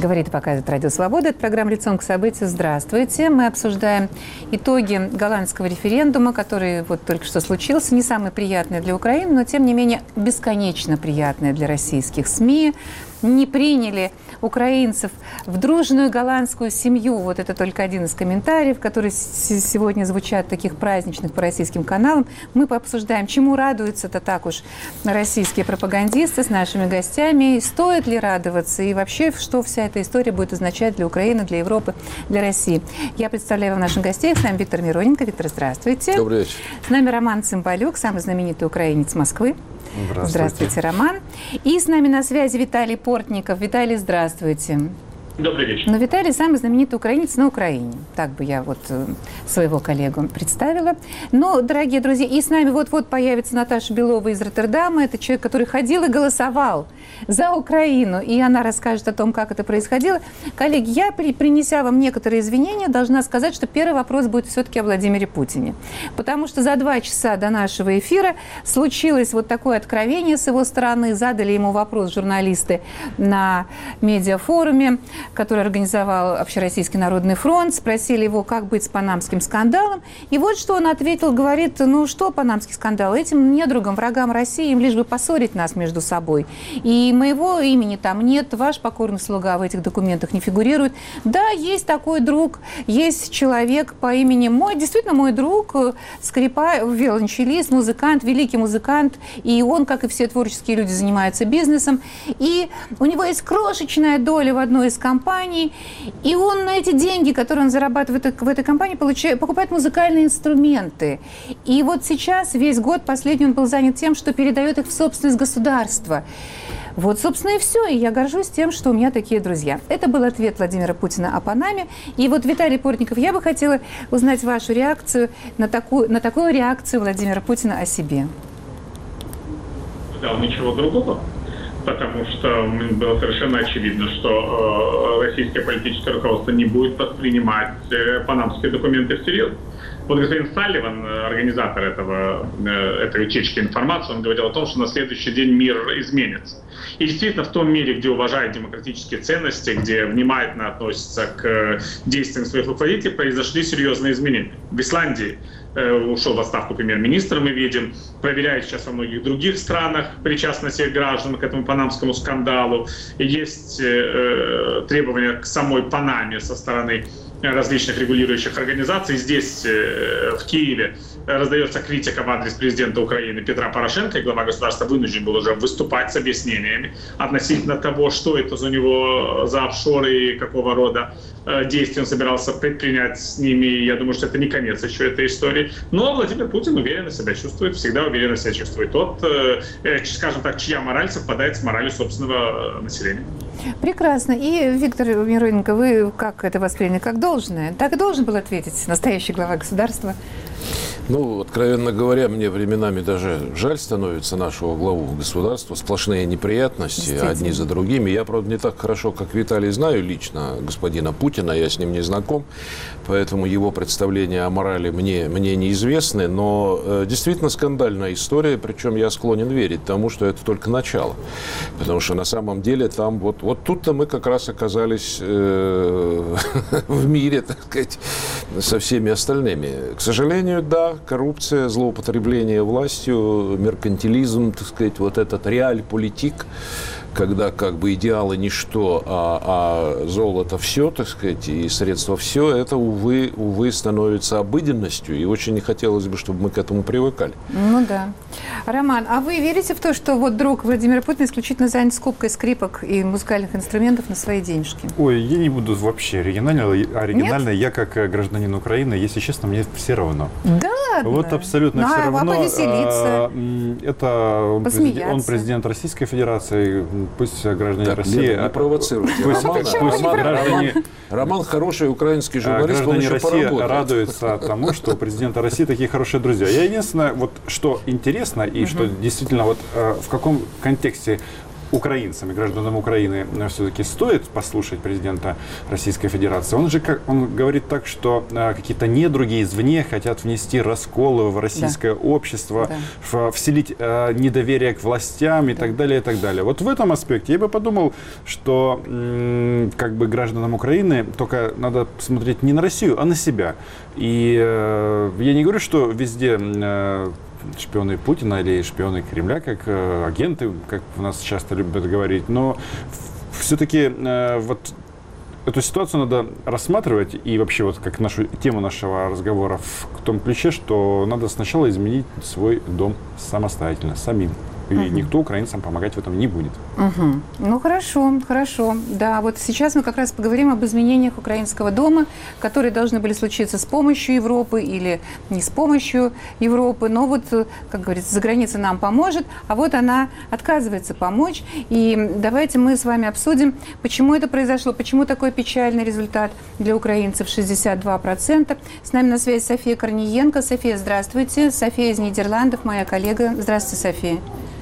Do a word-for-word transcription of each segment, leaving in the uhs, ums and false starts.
Говорит и показывает Радио Свобода. Это программа «Лицом к событию». Здравствуйте. Мы обсуждаем итоги голландского референдума, который вот только что случился. Не самый приятный для Украины, но, тем не менее, бесконечно приятный для российских СМИ. Не приняли украинцев в дружную голландскую семью. Вот это только один из комментариев, которые сегодня звучат таких праздничных по российским каналам. Мы пообсуждаем, чему радуются-то так уж российские пропагандисты с нашими гостями. И стоит ли радоваться? И вообще, что вся эта история будет означать для Украины, для Европы, для России? Я представляю вам наших гостей. С нами Виктор Мироненко. Виктор, здравствуйте. Добрый вечер. С нами Роман Цымбалюк, самый знаменитый украинец Москвы. Здравствуйте. Здравствуйте, Роман. И с нами на связи Виталий Портников. Виталий, здравствуйте. Добрый вечер. Но Виталий самый знаменитый украинец на Украине. Так бы я вот своего коллегу представила. Но, дорогие друзья, и с нами вот-вот появится Наташа Белова из Роттердама. Это человек, который ходил и голосовал за Украину. И она расскажет о том, как это происходило. Коллеги, я, принеся вам некоторые извинения, должна сказать, что первый вопрос будет все-таки о Владимире Путине. Потому что за два часа до нашего эфира случилось вот такое откровение с его стороны. Задали ему вопрос журналисты на медиафоруме, который организовал Общероссийский народный фронт. Спросили его, как быть с панамским скандалом. И вот что он ответил, говорит, ну что панамский скандал? Этим недругам, врагам России, им лишь бы поссорить нас между собой. И моего имени там нет, ваш покорный слуга в этих документах не фигурирует. Да, есть такой друг, есть человек по имени мой, действительно мой друг, скрипа, виолончелист, музыкант, великий музыкант. И он, как и все творческие люди, занимается бизнесом. И у него есть крошечная доля в одной из компаний, и он на эти деньги, которые он зарабатывает в этой компании, получает, покупает музыкальные инструменты. И вот сейчас, весь год последний, он был занят тем, что передает их в собственность государства. Вот, собственно, и все. И я горжусь тем, что у меня такие друзья. Это был ответ Владимира Путина о Панаме. И вот, Виталий Портников, я бы хотела узнать вашу реакцию на такую, на такую реакцию Владимира Путина о себе. Да, ничего другого. Потому что было совершенно очевидно, что э, российское политическое руководство не будет воспринимать э, панамские документы всерьез. Вот господин Салливан, организатор этого, э, этой утечки информации, он говорил о том, что на следующий день мир изменится. И действительно, в том мире, где уважают демократические ценности, где внимательно относятся к действиям своих руководителей, произошли серьезные изменения. В Исландии ушел в отставку премьер-министр, мы видим, проверяют сейчас во многих других странах причастность их граждан к этому панамскому скандалу. И есть э, требования к самой Панаме со стороны различных регулирующих организаций. Здесь, э, в Киеве, раздается критика в адрес президента Украины Петра Порошенко, и глава государства вынужден был уже выступать с объяснениями относительно того, что это за него за офшоры и какого рода э, действия он собирался предпринять с ними. Я думаю, что это не конец еще этой истории. Но Владимир Путин уверенно себя чувствует, всегда уверенно себя чувствует тот, э, скажем так, чья мораль совпадает с моралью собственного населения. Прекрасно. И, Виктор Мироненко, вы как это восприняли? Как должное? Так и должен был ответить настоящий глава государства? Ну, откровенно говоря, мне временами даже жаль становится нашего главу государства. Сплошные неприятности одни за другими. Я, правда, не так хорошо, как Виталий, знаю лично господина Путина. Я с ним не знаком. Поэтому его представления о морали мне, мне неизвестны. Но э, действительно скандальная история. Причем я склонен верить тому, что это только начало. Потому что на самом деле там вот, вот тут-то мы как раз оказались э, в мире, так сказать, со всеми остальными. К сожалению, да, коррупция, злоупотребление властью, меркантилизм, так сказать, вот этот реаль-политик, когда как бы идеалы ничто, а, а золото все, так сказать, и средства все, это, увы, увы, становится обыденностью, и очень не хотелось бы, чтобы мы к этому привыкали. Ну да. Роман, а вы верите в то, что вот друг Владимира Путина исключительно занят скупкой скрипок и музыкальных инструментов на свои денежки? Ой, я не буду вообще оригинально. Оригинально я, как гражданин Украины, если честно, мне все равно. Да ладно? Вот абсолютно ну, все а равно. Повеселиться, это президент, он президент Российской Федерации, пусть граждане так, России... Не, не провоцируйте. Пусть, Роман, пусть, Роман, граждане, Роман, Роман хороший украинский журналист, граждане он еще России поработает. радуются тому, что у президента России такие хорошие друзья. Я единственное, вот что интересно и угу. что действительно вот в каком контексте украинцам и гражданам Украины все-таки стоит послушать президента Российской Федерации. Он же как, он говорит так, что а, какие-то недруги извне хотят внести расколы в российское да. общество, да. В, вселить а, недоверие к властям и да. так далее, и так далее. Вот в этом аспекте я бы подумал, что м, как бы гражданам Украины только надо смотреть не на Россию, а на себя. И э, я не говорю, что везде э, шпионы Путина или шпионы Кремля, как э, агенты, как у нас часто любят говорить, но все-таки э, вот эту ситуацию надо рассматривать и вообще вот как нашу тему нашего разговора в том ключе, что надо сначала изменить свой дом самостоятельно, самим. И угу. никто украинцам помогать в этом не будет. Угу. Ну, хорошо, хорошо. Да, вот сейчас мы как раз поговорим об изменениях украинского дома, которые должны были случиться с помощью Европы или не с помощью Европы. Но вот, как говорится, за границей нам поможет, а вот она отказывается помочь. И давайте мы с вами обсудим, почему это произошло, почему такой печальный результат для украинцев шестьдесят два процента. С нами на связи София Корниенко. София, здравствуйте. София из Нидерландов, моя коллега. Здравствуйте, София.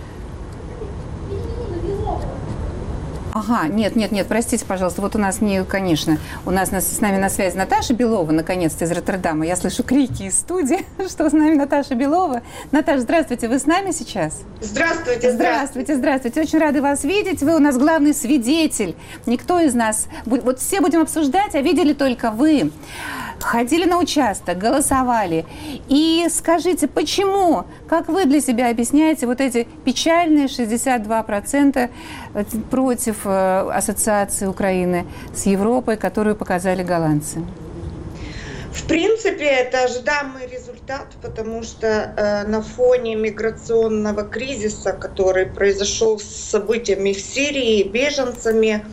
Ага, нет, нет, нет, простите, пожалуйста, вот у нас не, конечно, у нас с нами на связи Наташа Белова, наконец-то, из Роттердама. Я слышу крики из студии, что с нами Наташа Белова. Наташа, здравствуйте, вы с нами сейчас? Здравствуйте, здравствуйте. Здравствуйте, очень рады вас видеть. Вы у нас главный свидетель. Никто из нас, вот все будем обсуждать, а видели только вы. Ходили на участок, голосовали. И скажите, почему, как вы для себя объясняете вот эти печальные шестьдесят два процента против ассоциации Украины с Европой, которую показали голландцы? В принципе, это ожидаемый результат, потому что э, на фоне миграционного кризиса, который произошел с событиями в Сирии, беженцами,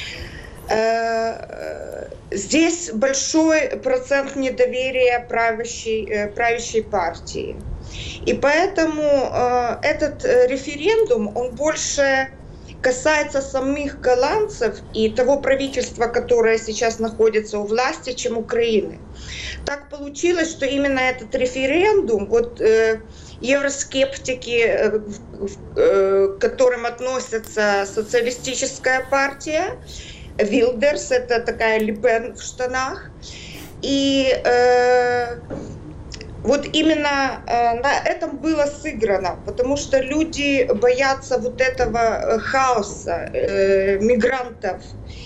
э, здесь большой процент недоверия правящей, э, правящей партии. И поэтому э, этот референдум, он больше касается самих голландцев и того правительства, которое сейчас находится у власти, чем Украины. Так получилось, что именно этот референдум, вот э, евроскептики, э, э, к которым относится социалистическая партия, Вилдерс, это такая Ле Пен в штанах, и э, вот именно э, на этом было сыграно, потому что люди боятся вот этого хаоса, э, мигрантов,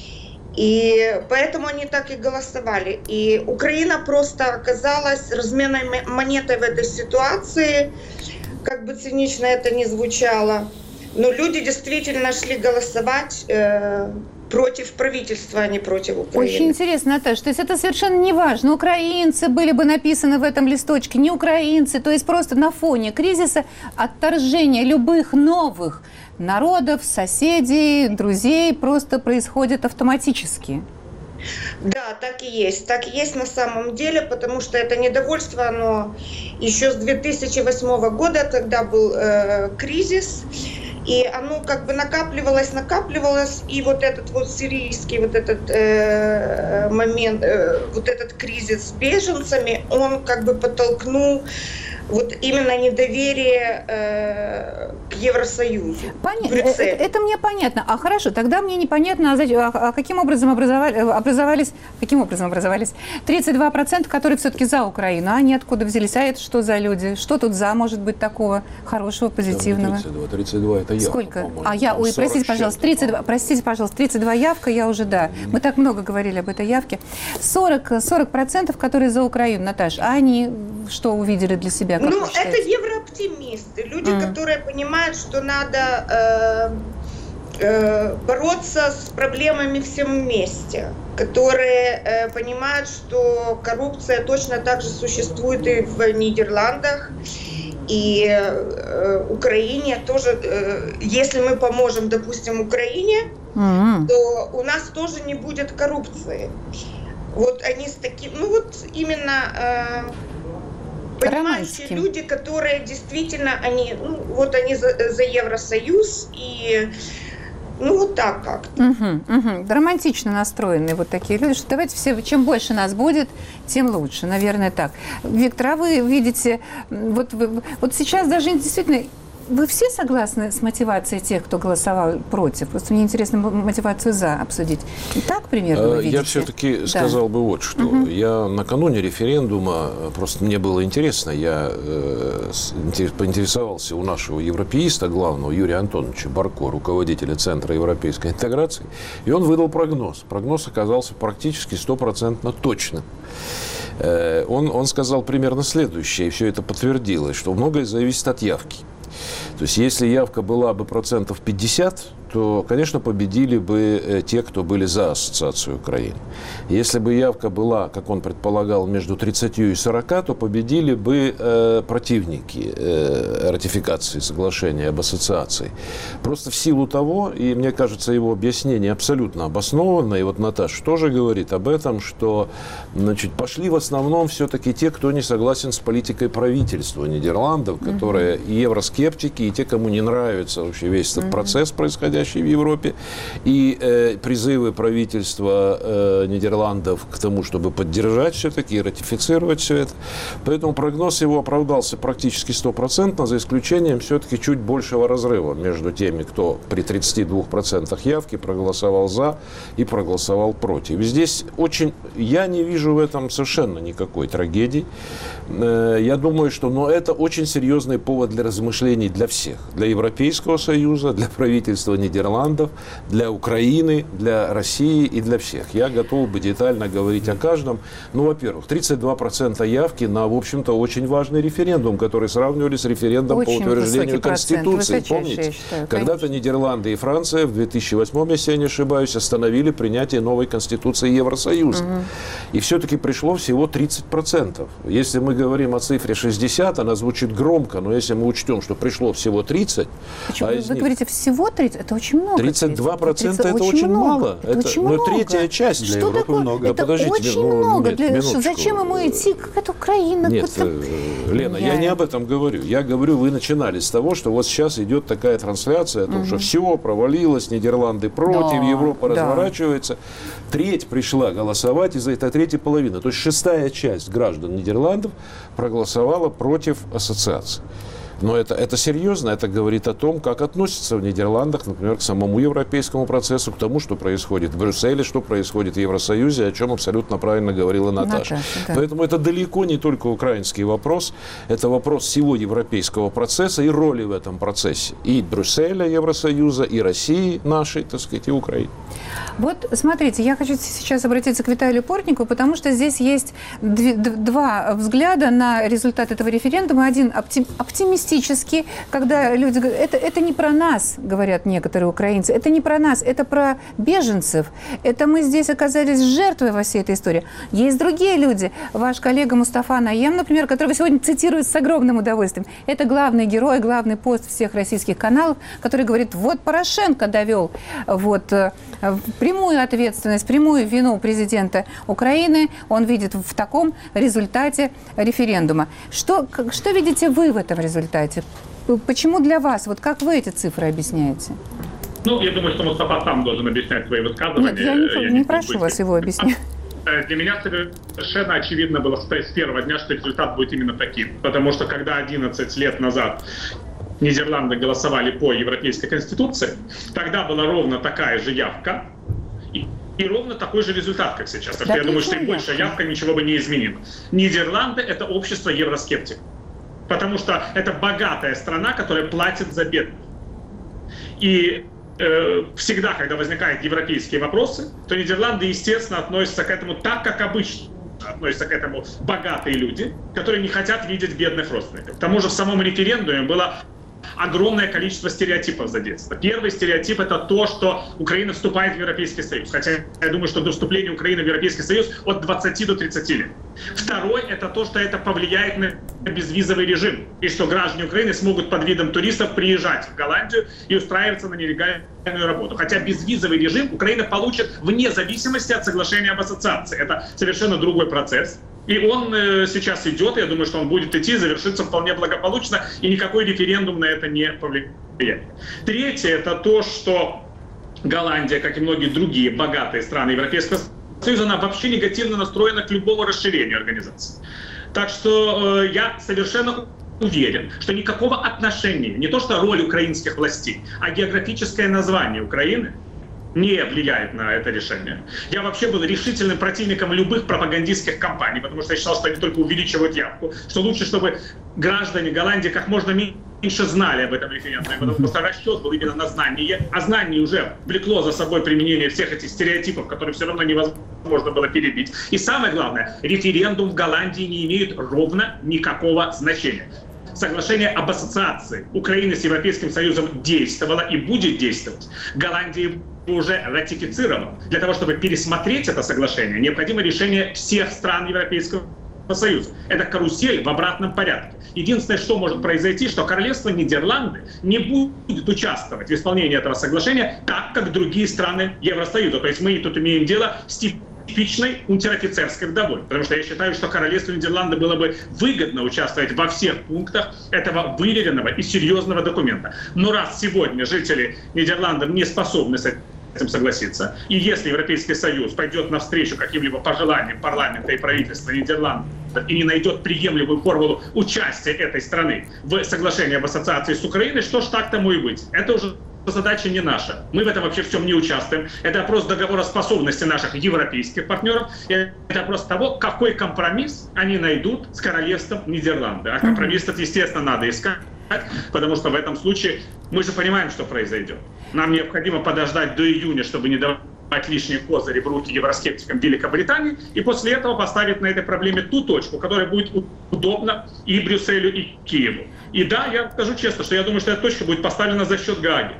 и поэтому они так и голосовали. И Украина просто оказалась разменной монетой в этой ситуации, как бы цинично это ни звучало, но люди действительно шли голосовать э, против правительства, а не против Украины. Очень интересно, Наташа, то есть это совершенно не важно, украинцы были бы написаны в этом листочке, не украинцы, то есть просто на фоне кризиса отторжение любых новых народов, соседей, друзей просто происходит автоматически. Да, так и есть. Так и есть на самом деле, потому что это недовольство, оно еще с две тысячи восьмого года, тогда был э, кризис, и оно как бы накапливалось, накапливалось, и вот этот вот сирийский вот этот э, момент, э, вот этот кризис с беженцами, он как бы подтолкнул вот именно недоверие э, к Евросоюзу. Понятно. Это, это мне понятно. А хорошо, тогда мне непонятно, а, зачем, а, а каким образом образовали, образовались, каким образом образовались тридцать два процента, которые все-таки за Украину, а они откуда взялись? А это что за люди? Что тут за может быть такого хорошего, позитивного? тридцать два, тридцать два это явка. Сколько? А я, ой, простите, пожалуйста, тридцать два, простите, пожалуйста, тридцать два явка, я уже, да. Мы так много говорили об этой явке. сорок процентов, которые за Украину, Наташа, а они что увидели для себя? Как ну, это еврооптимисты, люди, mm. которые понимают, что надо э, э, бороться с проблемами всем вместе, которые э, понимают, что коррупция точно так же существует и в Нидерландах, и э, Украине тоже. Э, если мы поможем, допустим, Украине, mm-hmm. то у нас тоже не будет коррупции. Вот они с таким, ну вот именно... Э, понимающие люди, которые действительно, они, ну, вот они за, за Евросоюз, и ну вот так как-то. Угу, угу. Романтично настроенные вот такие люди, что давайте все, чем больше нас будет, тем лучше, наверное, так. Виктор, а вы видите, вот, вот сейчас даже действительно вы все согласны с мотивацией тех, кто голосовал против? Просто мне интересно мотивацию «за» обсудить. И так примерно вы видите? Я все-таки да. сказал бы вот что. Угу. Я накануне референдума, просто мне было интересно, я э, поинтересовался у нашего европеиста, главного Юрия Антоновича Барко, руководителя Центра европейской интеграции, и он выдал прогноз. Прогноз оказался практически стопроцентно точным. Э, он, он сказал примерно следующее, и все это подтвердилось, что многое зависит от явки. То есть, если явка была бы процентов пятьдесят, то, конечно, победили бы те, кто были за ассоциацию Украины. Если бы явка была, как он предполагал, между тридцатью и сорока, то победили бы э, противники э, ратификации соглашения об ассоциации. Просто в силу того, и мне кажется, его объяснение абсолютно обоснованно, и вот Наташа тоже говорит об этом, что, значит, пошли в основном все-таки те, кто не согласен с политикой правительства Нидерландов, которые mm-hmm. и евроскептики, и те, кому не нравится вообще весь этот mm-hmm. процесс, происходящий в Европе, и э, призывы правительства э, Нидерландов к тому, чтобы поддержать все-таки и ратифицировать все это. Поэтому прогноз его оправдался практически стопроцентно, за исключением все-таки чуть большего разрыва между теми, кто при тридцати двух процентах явки проголосовал за и проголосовал против. Здесь очень, я не вижу в этом совершенно никакой трагедии. Э, я думаю, что, но это очень серьезный повод для размышлений для всех, для Европейского Союза, для правительства Нидерландов, Нидерландов, для Украины, для России и для всех. Я готов бы детально говорить о каждом. Ну, во-первых, тридцать два процента явки на, в общем-то, очень важный референдум, который сравнивали с референдумом очень по утверждению Конституции. Помните? Когда-то Нидерланды и Франция в две тысячи восьмом, если я не ошибаюсь, остановили принятие новой Конституции Евросоюза. Угу. И все-таки пришло всего тридцать процентов. Если мы говорим о цифре шестьдесят, она звучит громко, но если мы учтем, что пришло всего тридцать... Почему? А Вы них... говорите всего тридцать? Это очень много. тридцать два процента это очень, очень мало. Это, это очень но много. Третья часть для что Европы такое? много. Это Подождите, очень ну, много. Нет, для... минуточку. Зачем ему идти? Как это Украина? Нет, Куда-то... Лена, я... я не об этом говорю. Я говорю, вы начинали с того, что вот сейчас идет такая трансляция о том, угу. что все провалилось, Нидерланды против, да, Европа да. разворачивается. Треть пришла голосовать, и за это третья половина. То есть шестая часть граждан Нидерландов проголосовала против ассоциации. Но это, это серьезно, это говорит о том, как относятся в Нидерландах, например, к самому европейскому процессу, к тому, что происходит в Брюсселе, что происходит в Евросоюзе, о чем абсолютно правильно говорила Наташа. Наташа да. Поэтому это далеко не только украинский вопрос, это вопрос всего европейского процесса и роли в этом процессе. И Брюсселя, Евросоюза, и России нашей, так сказать, и Украины. Вот, смотрите, я хочу сейчас обратиться к Виталию Портникову, потому что здесь есть дв- два взгляда на результат этого референдума. Один оптим- оптимистический, когда люди говорят, это, это не про нас, говорят некоторые украинцы, это не про нас, это про беженцев. Это мы здесь оказались жертвой во всей этой истории. Есть другие люди. Ваш коллега Мустафа Наем, например, которого сегодня цитируют с огромным удовольствием. Это главный герой, главный пост всех российских каналов, который говорит, вот Порошенко довел вот, прямую ответственность, прямую вину президента Украины он видит в таком результате референдума. Что, что видите вы в этом результате? Почему для вас? Вот как вы эти цифры объясняете? Ну, я думаю, что Мустафа сам должен объяснять свои высказывания. Нет, я не, я не, не прошу вас его объяснять. Для меня совершенно очевидно было с первого дня, что результат будет именно таким. Потому что когда одиннадцать лет назад Нидерланды голосовали по Европейской Конституции, тогда была ровно такая же явка и, и ровно такой же результат, как сейчас. Так да, я думаю, что и большая явка ничего бы не изменила. Нидерланды – это общество евроскептиков. Потому что это богатая страна, которая платит за бедных. И э, всегда, когда возникают европейские вопросы, то Нидерланды, естественно, относятся к этому так, как обычно. Относятся к этому богатые люди, которые не хотят видеть бедных родственников. К тому же в самом референдуме было огромное количество стереотипов задействовано. Первый стереотип – это то, что Украина вступает в Европейский Союз. Хотя я думаю, что до вступления Украины в Европейский Союз от двадцати до тридцати лет. Второй – это то, что это повлияет на безвизовый режим. И что граждане Украины смогут под видом туристов приезжать в Голландию и устраиваться на нелегальную работу. Хотя безвизовый режим Украина получит вне зависимости от соглашения об ассоциации. Это совершенно другой процесс. И он э, сейчас идет, я думаю, что он будет идти, завершится вполне благополучно, и никакой референдум на это не повлияет. Третье – это то, что Голландия, как и многие другие богатые страны Европейского Союза, она вообще негативно настроена к любому расширению организации. Так что э, я совершенно уверен, что никакого отношения, не то что роль украинских властей, а географическое название Украины не влияет на это решение. Я вообще был решительным противником любых пропагандистских кампаний, потому что я считал, что они только увеличивают явку, что лучше, чтобы граждане Голландии как можно меньше знали об этом референдуме, потому что расчет был именно на знании, а знание уже влекло за собой применение всех этих стереотипов, которые все равно невозможно было перебить. И самое главное, референдум в Голландии не имеет ровно никакого значения. Соглашение об ассоциации Украины с Европейским Союзом действовало и будет действовать. Голландия уже ратифицировала. Для того, чтобы пересмотреть это соглашение, необходимо решение всех стран Европейского Союза. Это карусель в обратном порядке. Единственное, что может произойти, что королевство Нидерланды не будет участвовать в исполнении этого соглашения так, как другие страны Евросоюза. То есть мы тут имеем дело с типичной унтер-офицерской вдовой. Потому что я считаю, что королевству Нидерланды было бы выгодно участвовать во всех пунктах этого выверенного и серьезного документа. Но раз сегодня жители Нидерландов не способны с этим согласиться, и если Европейский Союз пойдет навстречу каким-либо пожеланиям парламента и правительства Нидерландов и не найдет приемлемую формулу участия этой страны в соглашении об ассоциации с Украиной, что ж, так тому и быть. Это уже задача не наша. Мы в этом вообще всем не участвуем. Это вопрос договороспособности наших европейских партнеров. Это вопрос того, какой компромисс они найдут с королевством Нидерланды. А компромисс, естественно, надо искать, потому что в этом случае мы же понимаем, что произойдет. Нам необходимо подождать до июня, чтобы не давать лишние козыри в руки евроскептикам Великобритании, и после этого поставить на этой проблеме ту точку, которая будет удобна и Брюсселю, и Киеву. И да, я скажу честно, что я думаю, что эта точка будет поставлена за счет Гааги.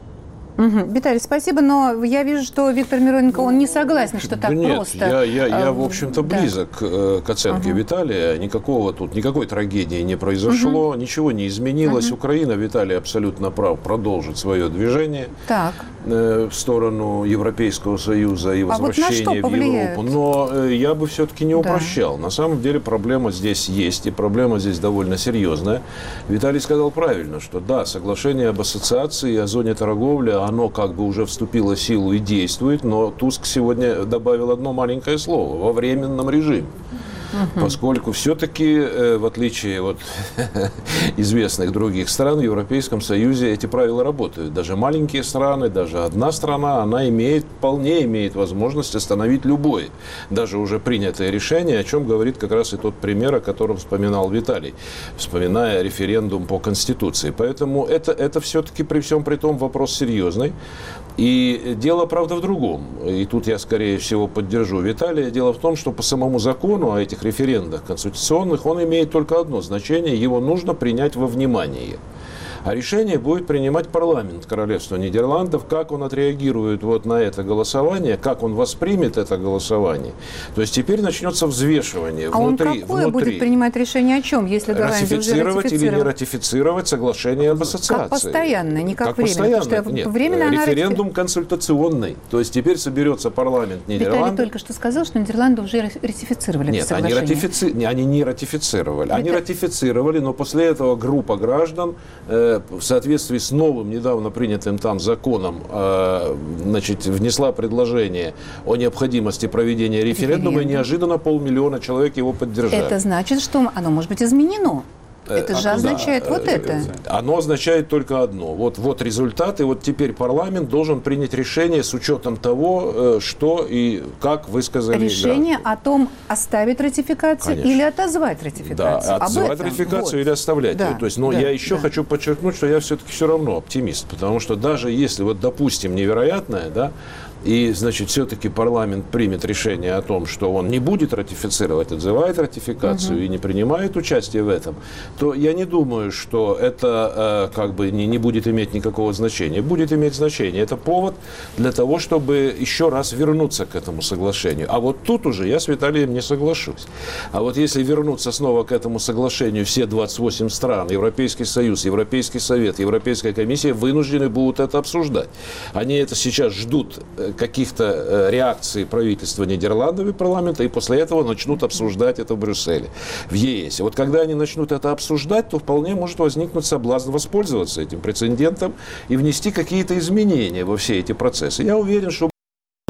Угу. Виталий, спасибо, но я вижу, что Виктор Мироненко, он не согласен, что так да нет, просто. Я, я, я в общем-то, да. близок к оценке угу. Виталия. Никакого тут, никакой трагедии не произошло, угу. ничего не изменилось. Угу. Украина, Виталий абсолютно прав, продолжит свое движение так. э, в сторону Европейского Союза и возвращения а вот в Европу. Но э, я бы все-таки не упрощал. Да. На самом деле проблема здесь есть, и проблема здесь довольно серьезная. Виталий сказал правильно, что да, соглашение об ассоциации и о зоне торговли, оно как бы уже вступило в силу и действует, но Туск сегодня добавил одно маленькое слово – во временном режиме. Угу. Поскольку все-таки, в отличие от известных других стран, в Европейском Союзе эти правила работают. Даже маленькие страны, даже одна страна, она имеет, вполне имеет возможность остановить любое, даже уже принятое решение, о чем говорит как раз и тот пример, о котором вспоминал Виталий, вспоминая референдум по Конституции. Поэтому это, это все-таки при всем при том вопрос серьезный. И дело, правда, в другом. И тут я, скорее всего, поддержу Виталия. Дело в том, что по самому закону о этих референдах конституционных он имеет только одно значение. Его нужно принять во внимание. А решение будет принимать парламент Королевства Нидерландов, как он отреагирует вот на это голосование, как он воспримет это голосование. То есть теперь начнется взвешивание а внутри. Он какое внутри. будет принимать решение о чем, если Голландия уже ратифицировать или не ратифицировать соглашение об ассоциации? Как постоянно, не как, как временно. Постоянно. Нет, временно референдум консультационный. То есть теперь соберется парламент Нидерландов. Виталий только что сказал, что Нидерланды уже ратифицировали Нет, это они, соглашение. ратифици... они не ратифицировали. Виталий... Они ратифицировали, но после этого группа граждан э, в соответствии с новым, недавно принятым там законом, э, значит, внесла предложение о необходимости проведения референдума, Референдум. и неожиданно полмиллиона человек его поддержали. Это значит, что оно может быть изменено. Это же означает да, вот это. Оно означает только одно. Вот, вот результат, и вот теперь парламент должен принять решение с учетом того, что и как высказали решение граждане. о том, оставить ратификацию Конечно. или отозвать ратификацию. Да, отзывать ратификацию вот. или оставлять да, ее. То есть, но да, я еще да. хочу подчеркнуть, что я все-таки все равно оптимист, потому что даже если, вот допустим, невероятное, да, и, значит, все-таки парламент примет решение о том, что он не будет ратифицировать, отзывает ратификацию угу. и не принимает участие в этом, то я не думаю, что это э, как бы не, не будет иметь никакого значения. Будет иметь значение. Это повод для того, чтобы еще раз вернуться к этому соглашению. А вот тут уже я с Виталием не соглашусь. А вот если вернуться снова к этому соглашению все двадцать восемь стран, Европейский Союз, Европейский Совет, Европейская комиссия вынуждены будут это обсуждать. Они это сейчас ждут каких-то реакций правительства Нидерландов и парламента, и после этого начнут обсуждать это в Брюсселе, в ЕС. И вот когда они начнут это обсуждать, то вполне может возникнуть соблазн воспользоваться этим прецедентом и внести какие-то изменения во все эти процессы. Я уверен, что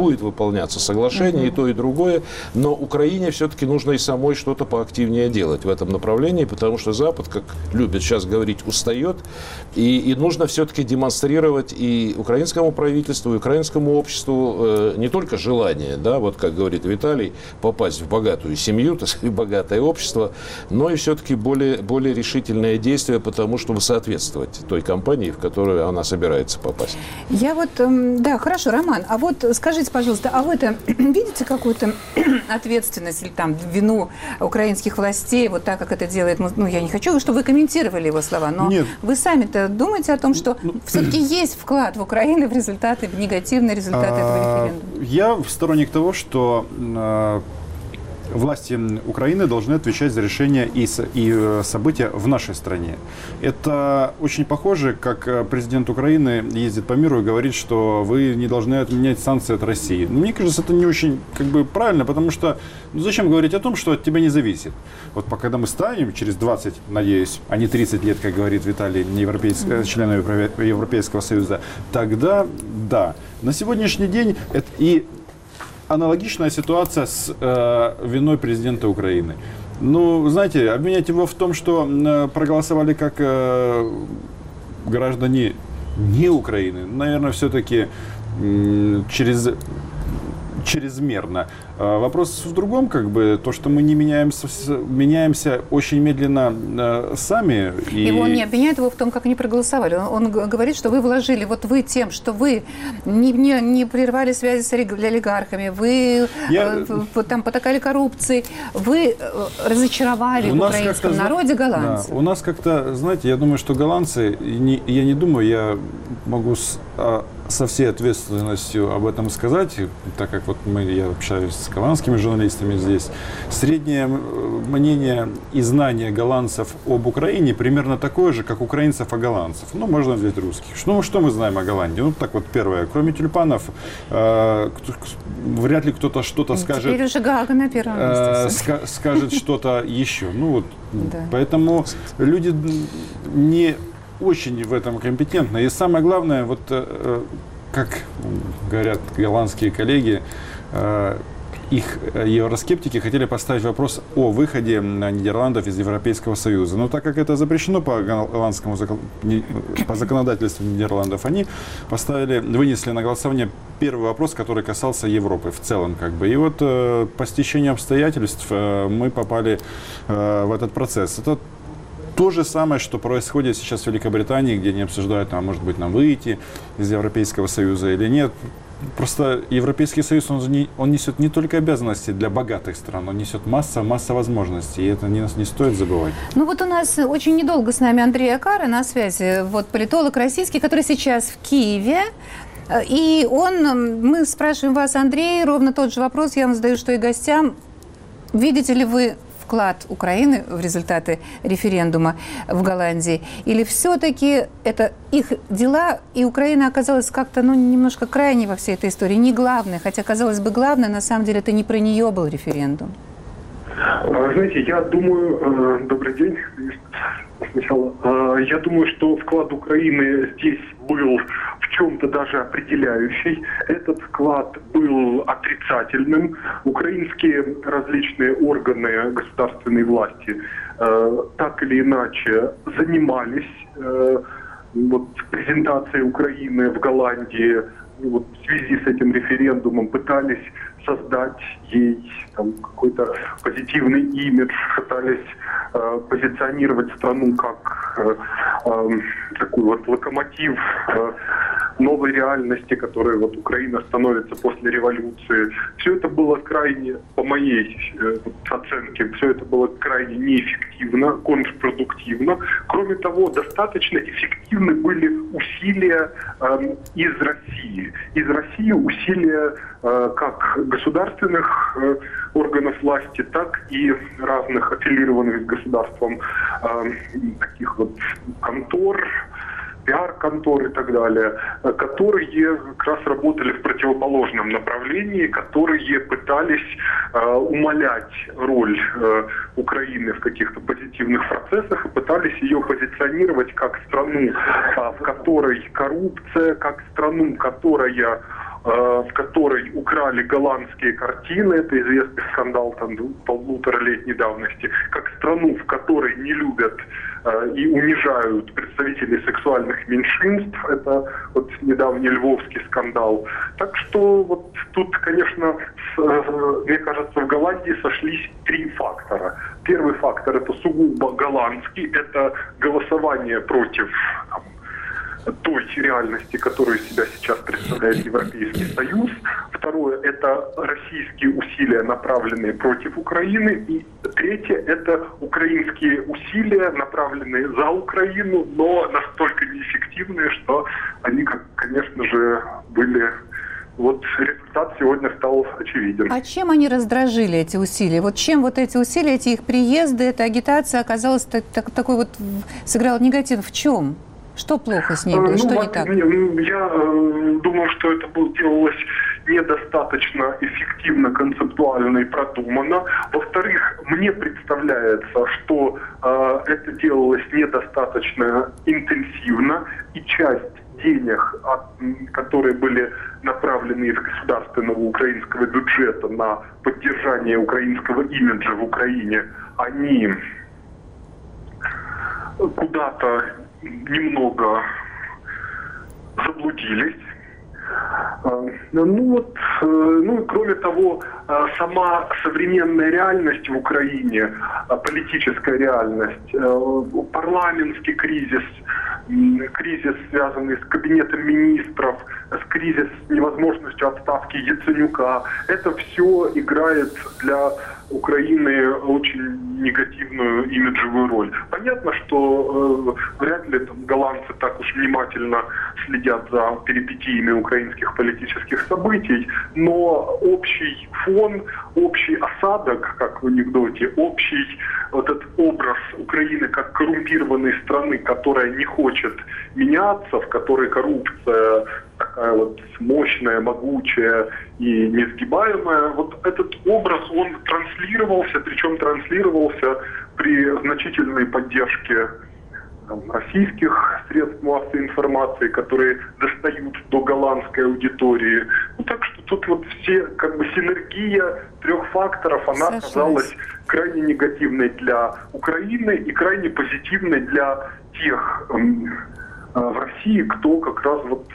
будет выполняться соглашение, mm-hmm. и то, и другое, но Украине все-таки нужно и самой что-то поактивнее делать в этом направлении, потому что Запад, как любят сейчас говорить, устает, и, и нужно все-таки демонстрировать и украинскому правительству, и украинскому обществу э, не только желание, да, вот как говорит Виталий, попасть в богатую семью, так сказать, богатое общество, но и все-таки более, более решительное действие, потому чтобы соответствовать той компании, в которую она собирается попасть. Я вот, да, хорошо, Роман, а вот скажите, пожалуйста, а вы-то видите какую-то ответственность или там вину украинских властей, вот так, как это делает, ну, я не хочу, чтобы вы комментировали его слова, но Нет. вы сами-то думаете о том, что ну, все-таки есть вклад в Украину в результаты, в негативные результаты а, этого референдума? Я сторонник того, что э, власти Украины должны отвечать за решения и, и события в нашей стране. Это очень похоже, как президент Украины ездит по миру и говорит, что вы не должны отменять санкции от России. Но мне кажется, это не очень как бы правильно, потому что ну, зачем говорить о том, что от тебя не зависит? Вот пока мы станем через двадцать, надеюсь, а не тридцать лет, как говорит Виталий, европейского, членами Европейского Союза, тогда да. На сегодняшний день это и аналогичная ситуация с э, виной президента Украины. Ну, знаете, обвинять его в том, что э, проголосовали как э, граждане не Украины, наверное, все-таки э, через, чрезмерно. А вопрос в другом, как бы, то, что мы не меняемся, меняемся очень медленно э, сами. И... и он не обвиняет его в том, как они проголосовали. Он, он говорит, что вы вложили, вот вы тем, что вы не, не, не прервали связи с олигархами, вы Я... э, там потакали коррупции, вы разочаровали в украинском народе голландцев. Да, у нас как-то, знаете, я думаю, что голландцы, не, я не думаю, я могу с, а, со всей ответственностью об этом сказать, так как вот мы, я общаюсь с голландскими журналистами здесь. Среднее мнение и знание голландцев об Украине примерно такое же, как украинцев о голландцев. Ну, можно взять русских. Ну, что мы знаем о Голландии? Ну, так вот, первое. Кроме тюльпанов, э, вряд ли кто-то что-то скажет. Теперь уже Гаага на первом месте. Э, скажет что-то еще. Ну, вот. Да. Поэтому люди не очень в этом компетентны. И самое главное, вот э, как говорят голландские коллеги, э, их евроскептики хотели поставить вопрос о выходе Нидерландов из Европейского Союза. Но так как это запрещено по голландскому по законодательству Нидерландов, они поставили, вынесли на голосование первый вопрос, который касался Европы в целом, как бы. И вот э, по стечению обстоятельств э, мы попали э, в этот процесс. Это то же самое, что происходит сейчас в Великобритании, где они обсуждают, а может быть нам выйти из Европейского Союза или нет. Просто Европейский Союз, он, не, он несет не только обязанности для богатых стран, он несет масса, масса возможностей, и это не, не стоит забывать. Ну вот у нас очень недолго с нами Андрей Акара на связи, вот политолог российский, который сейчас в Киеве, и он, мы спрашиваем вас, Андрей, ровно тот же вопрос я вам задаю, что и гостям. Видите ли вы вклад Украины в результаты референдума в Голландии? Или все-таки это их дела, и Украина оказалась как-то, ну, немножко крайней во всей этой истории, не главной, хотя, казалось бы, главное, на самом деле, это не про нее был референдум? Знаете, я думаю, добрый день сначала, я думаю, что вклад Украины здесь был в чем-то даже определяющий. Этот вклад был отрицательным. Украинские различные органы государственной власти так или иначе занимались вот, презентацией Украины в Голландии, вот, в связи с этим референдумом пытались создать ей там, какой-то позитивный имидж, пытались э, позиционировать страну как э, э, такой вот локомотив э, новой реальности, которой вот Украина становится после революции. Все это было крайне, по моей э, оценке, все это было крайне неэффективно, контрпродуктивно. Кроме того, достаточно эффективны были усилия э, из России. Из России усилия э, как государственных э, органов власти, так и разных аффилированных с государством э, таких вот контор, пиар-контор и так далее, которые как раз работали в противоположном направлении, которые пытались э, умалять роль э, Украины в каких-то позитивных процессах и пытались ее позиционировать как страну, э, в которой коррупция, как страну, которая в которой украли голландские картины, это известный скандал там полуторалетней давности, как страну, в которой не любят и унижают представителей сексуальных меньшинств, это вот недавний львовский скандал. Так что вот тут, конечно, мне кажется, в Голландии сошлись три фактора. Первый фактор — это сугубо голландский, это голосование против той реальности, которую из себя сейчас представляет Европейский Союз. Второе — это российские усилия, направленные против Украины. И третье — это украинские усилия, направленные за Украину, но настолько неэффективные, что они, конечно же, были... Вот результат сегодня стал очевиден. А чем они раздражили, эти усилия? Вот чем вот эти усилия, эти их приезды, эта агитация оказалась так, так, такой вот, сыграла негатив? В чем? Что плохо с ней было? Ну, что вот, не так? Я э, думаю, что это было, делалось недостаточно эффективно, концептуально и продуманно. Во-вторых, мне представляется, что э, это делалось недостаточно интенсивно, и часть денег, которые были направлены из государственного украинского бюджета на поддержание украинского имиджа в Украине, они куда-то немного заблудились. Ну вот, ну и кроме того, сама современная реальность в Украине, политическая реальность, парламентский кризис, кризис, связанный с кабинетом министров, с кризис с невозможностью отставки Яценюка, это все играет для Украины очень негативную имиджевую роль. Понятно, что э, вряд ли там, голландцы так уж внимательно следят за перипетиями украинских политических событий, но общий фон, общий осадок, как в анекдоте, общий вот этот образ Украины как коррумпированной страны, которая не хочет меняться, в которой коррупция такая вот мощная, могучая и несгибаемая, вот этот образ, он транслировался, причем транслировался при значительной поддержке там, российских средств массовой информации, которые достают до голландской аудитории. Ну, так что тут вот все, как бы, синергия трех факторов, она Сошлась. оказалась крайне негативной для Украины и крайне позитивной для тех эм, э, в России, кто как раз вот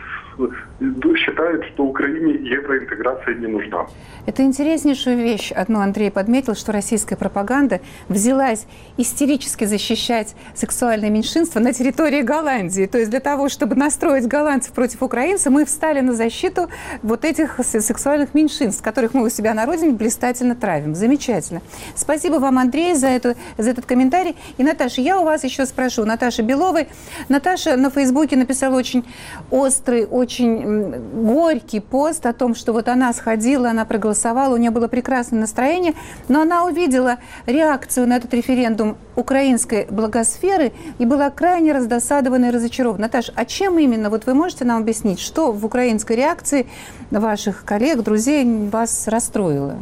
считает, что Украине евроинтеграция не нужна. Это интереснейшую вещь. Одну Андрей подметил, что российская пропаганда взялась истерически защищать сексуальное меньшинство на территории Голландии. То есть для того, чтобы настроить голландцев против украинцев, мы встали на защиту вот этих сексуальных меньшинств, которых мы у себя на родине блистательно травим. Замечательно. Спасибо вам, Андрей, за, эту, за этот комментарий. И, Наташа, я у вас еще спрошу. Наташа Беловой. Наташа на Фейсбуке написала очень острый, очень очень горький пост о том, что вот она сходила, она проголосовала, у нее было прекрасное настроение, но она увидела реакцию на этот референдум украинской благосферы и была крайне раздосадована и разочарована. Наташа, а чем именно? Вот вы можете нам объяснить, что в украинской реакции ваших коллег, друзей вас расстроило?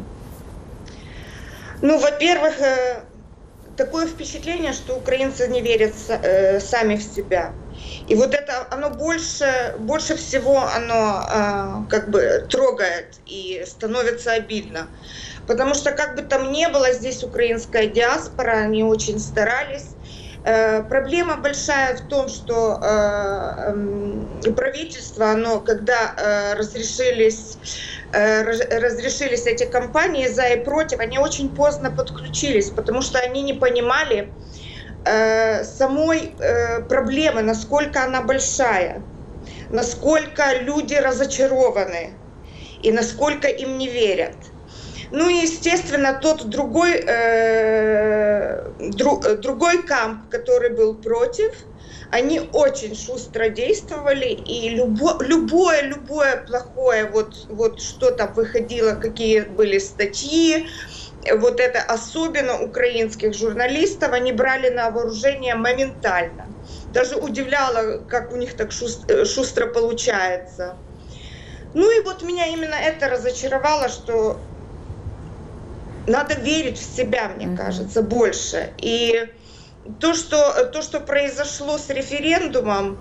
Ну, во-первых, такое впечатление, что украинцы не верят сами в себя. И вот это, оно больше, больше всего, оно э, как бы трогает и становится обидно. Потому что как бы там ни было, здесь украинская диаспора, они очень старались. Э, проблема большая в том, что э, э, правительство, оно, когда э, разрешились, э, разрешились эти кампании за и против, они очень поздно подключились, потому что они не понимали самой э, проблемы, насколько она большая, насколько люди разочарованы и насколько им не верят. Ну и, естественно, тот другой, э, дру, другой камп, который был против, они очень шустро действовали, и любо, любое, любое плохое, вот, вот что там выходило, какие были статьи, вот это особенно украинских журналистов, они брали на вооружение моментально. Даже удивляло, как у них так шустро, шустро получается. Ну и вот меня именно это разочаровало, что надо верить в себя, мне кажется, больше. И то, что, то, что произошло с референдумом,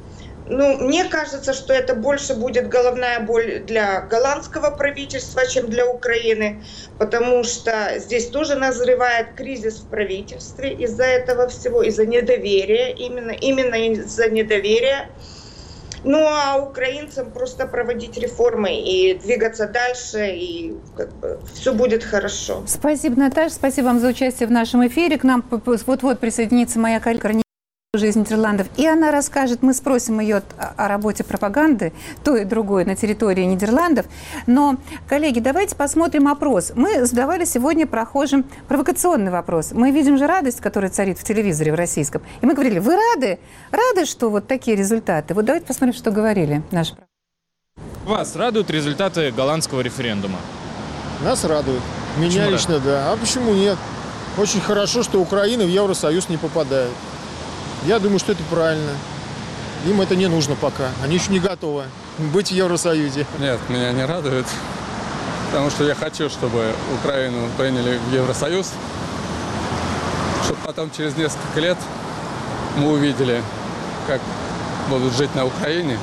ну, мне кажется, что это больше будет головная боль для голландского правительства, чем для Украины, потому что здесь тоже назревает кризис в правительстве из-за этого всего, из-за недоверия, именно, именно из-за недоверия. Ну, а украинцам просто проводить реформы и двигаться дальше, и как бы все будет хорошо. Спасибо, Наташа, спасибо вам за участие в нашем эфире. К нам вот-вот присоединится моя коллега из Нидерландов, и она расскажет, мы спросим ее о работе пропаганды, то и другое на территории Нидерландов. Но, коллеги, давайте посмотрим опрос. Мы задавали сегодня прохожим провокационный вопрос. Мы видим же радость, которая царит в телевизоре в российском. И мы говорили, вы рады? Рады, что вот такие результаты? Вот давайте посмотрим, что говорили наши. Вас радуют результаты голландского референдума? Нас радует. Меня почему лично, рад? Да. А почему нет? Очень хорошо, что Украина в Евросоюз не попадает. Я думаю, что это правильно. Им это не нужно пока. Они еще не готовы быть в Евросоюзе. Нет, меня не радует. Потому что я хочу, чтобы Украину приняли в Евросоюз. Чтобы потом через несколько лет мы увидели, как будут жить на Украине.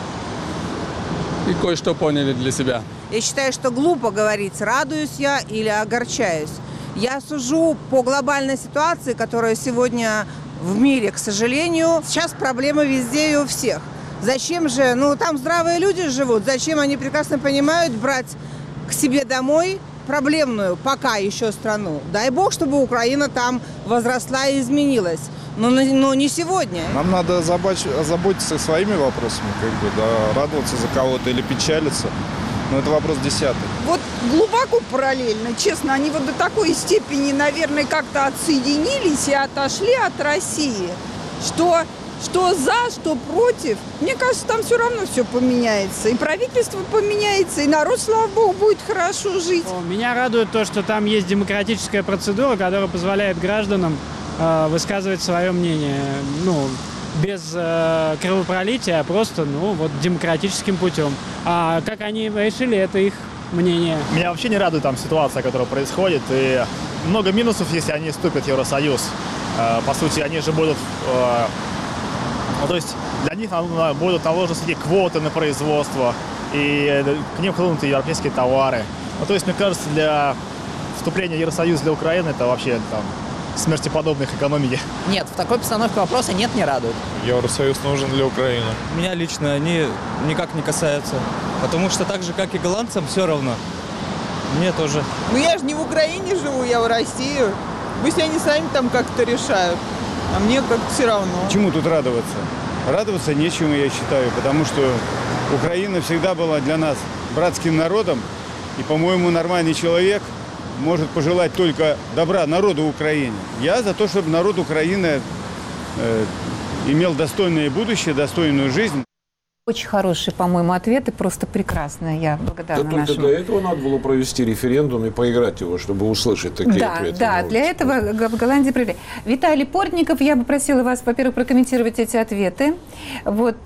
И кое-что поняли для себя. Я считаю, что глупо говорить, радуюсь я или огорчаюсь. Я сужу по глобальной ситуации, которая сегодня в мире, к сожалению. Сейчас проблемы везде и у всех. Зачем же, ну там здравые люди живут, зачем они прекрасно понимают брать к себе домой проблемную пока еще страну? Дай бог, чтобы Украина там возросла и изменилась. Но, но не сегодня. Нам надо озаботиться своими вопросами, как бы, да, радоваться за кого-то или печалиться. Но это вопрос десятый. Вот глубоко параллельно, честно, они вот до такой степени, наверное, как-то отсоединились и отошли от России, что, что за, что против. Мне кажется, там все равно все поменяется. И правительство поменяется, и народ, слава богу, будет хорошо жить. Меня радует то, что там есть демократическая процедура, которая позволяет гражданам э, высказывать свое мнение. Ну, без э, кровопролития, а просто, ну, вот демократическим путем. А как они решили, это их мнение. Меня вообще не радует там ситуация, которая происходит. И много минусов, если они вступят в Евросоюз. Э, по сути, они же будут... Э, ну, то есть для них будут наложены такие квоты на производство, и к ним хлынут европейские товары. Ну, то есть, мне кажется, для вступления в Евросоюз для Украины это вообще там смертеподобных экономики. Нет, в такой постановке вопроса нет, не радует. Евросоюз нужен для Украины. Меня лично они никак не касаются, потому что так же, как и голландцам, все равно. Мне тоже. Ну я же не в Украине живу, я в России. Пусть они сами там как-то решают, а мне как-то все равно. Чему тут радоваться? Радоваться нечему, я считаю, потому что Украина всегда была для нас братским народом, и, по-моему, нормальный человек может пожелать только добра народу Украины. Я за то, чтобы народ Украины э, имел достойное будущее, достойную жизнь. Очень хорошие, по-моему, ответы, просто прекрасные. Я благодарна да нашему. Только для этого надо было провести референдум и поиграть его, чтобы услышать такие да, ответы. Да, для этого в Голландии провели. Виталий Портников, я бы просила вас, во-первых, прокомментировать эти ответы. Вот...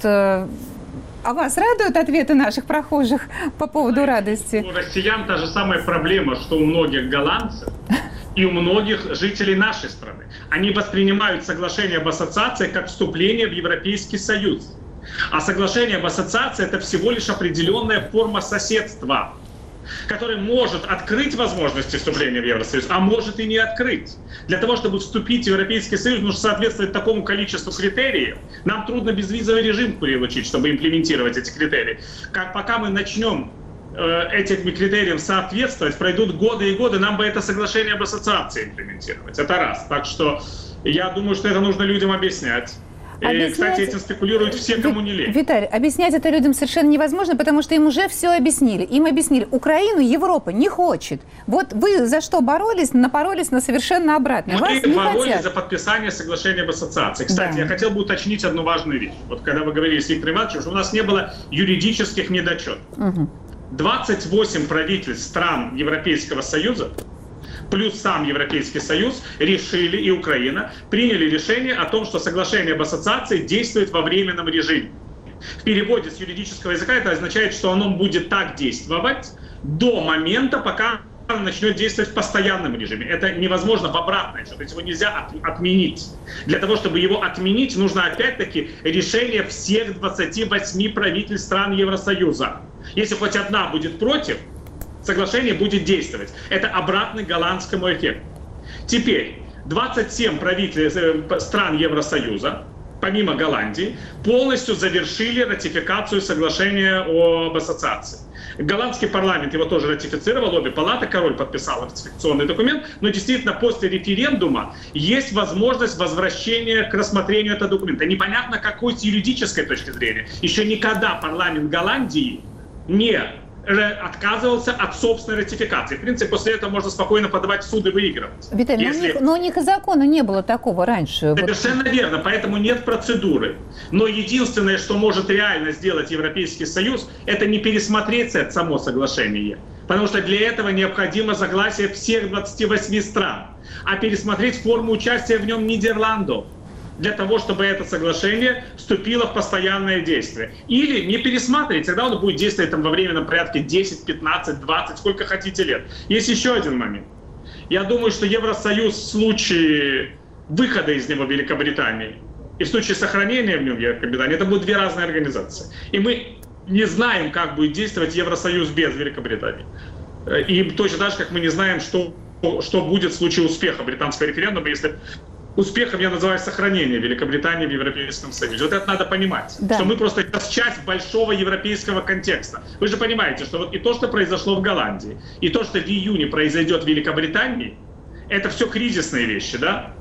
А вас радуют ответы наших прохожих по поводу радости? У россиян та же самая проблема, что у многих голландцев и у многих жителей нашей страны. Они воспринимают соглашение об ассоциации как вступление в Европейский Союз. А соглашение об ассоциации – это всего лишь определенная форма соседства, который может открыть возможности вступления в Евросоюз, а может и не открыть. Для того, чтобы вступить в Европейский Союз, нужно соответствовать такому количеству критериев. Нам трудно безвизовый режим получить, чтобы имплементировать эти критерии. Как, пока мы начнем э, этим критериям соответствовать, пройдут годы и годы, нам бы это соглашение об ассоциации имплементировать. Это раз. Так что я думаю, что это нужно людям объяснять. И, кстати, этим спекулируют все, кому не лень. Виталий, объяснять это людям совершенно невозможно, потому что им уже все объяснили. Им объяснили, Украину Европа не хочет. Вот вы за что боролись, напоролись на совершенно обратное. Мы Вас не боролись хотят. за подписание соглашения об ассоциации. Кстати, да. я хотел бы уточнить одну важную вещь. Вот когда вы говорили с Виктором Ивановичем, что у нас не было юридических недочетов. Угу. двадцать восемь правительств стран Европейского Союза плюс сам Европейский Союз решили, и Украина, приняли решение о том, что соглашение об ассоциации действует во временном режиме. В переводе с юридического языка это означает, что оно будет так действовать до момента, пока начнет действовать в постоянном режиме. Это невозможно в обратное, то есть его нельзя от, отменить. Для того, чтобы его отменить, нужно опять-таки решение всех двадцати восьми правительств стран Евросоюза. Если хоть одна будет против, соглашение будет действовать. Это обратный голландскому эффекту. Теперь двадцать семь правительств стран Евросоюза, помимо Голландии, полностью завершили ратификацию соглашения об ассоциации. Голландский парламент его тоже ратифицировал, обе палаты, король подписал ратификационный документ, но действительно после референдума есть возможность возвращения к рассмотрению этого документа. Непонятно, какой с юридической точки зрения. Еще никогда парламент Голландии не отказывался от собственной ратификации. В принципе, после этого можно спокойно подавать в суд и выигрывать. Виталий, Если... но, у них, но у них и закона не было такого раньше. Совершенно вот. Верно, поэтому нет процедуры. Но единственное, что может реально сделать Европейский Союз, это не пересмотреть само соглашение. Потому что для этого необходимо согласие всех двадцати восьми стран. А пересмотреть форму участия в нем Нидерландов, для того, чтобы это соглашение вступило в постоянное действие. Или не пересматривать, тогда оно будет действовать там, во временном порядке десять, пятнадцать, двадцать, сколько хотите лет. Есть еще один момент. Я думаю, что Евросоюз в случае выхода из него Великобритании и в случае сохранения в нем Великобритании, это будут две разные организации. И мы не знаем, как будет действовать Евросоюз без Великобритании. И точно так же, как мы не знаем, что, что будет в случае успеха британского референдума, если... Успехом я называю сохранение Великобритании в Европейском Союзе. Вот это надо понимать, да. Что мы просто сейчас часть большого европейского контекста. Вы же понимаете, что вот и то, что произошло в Голландии, и то, что в июне произойдет в Великобритании, это все кризисные вещи, да?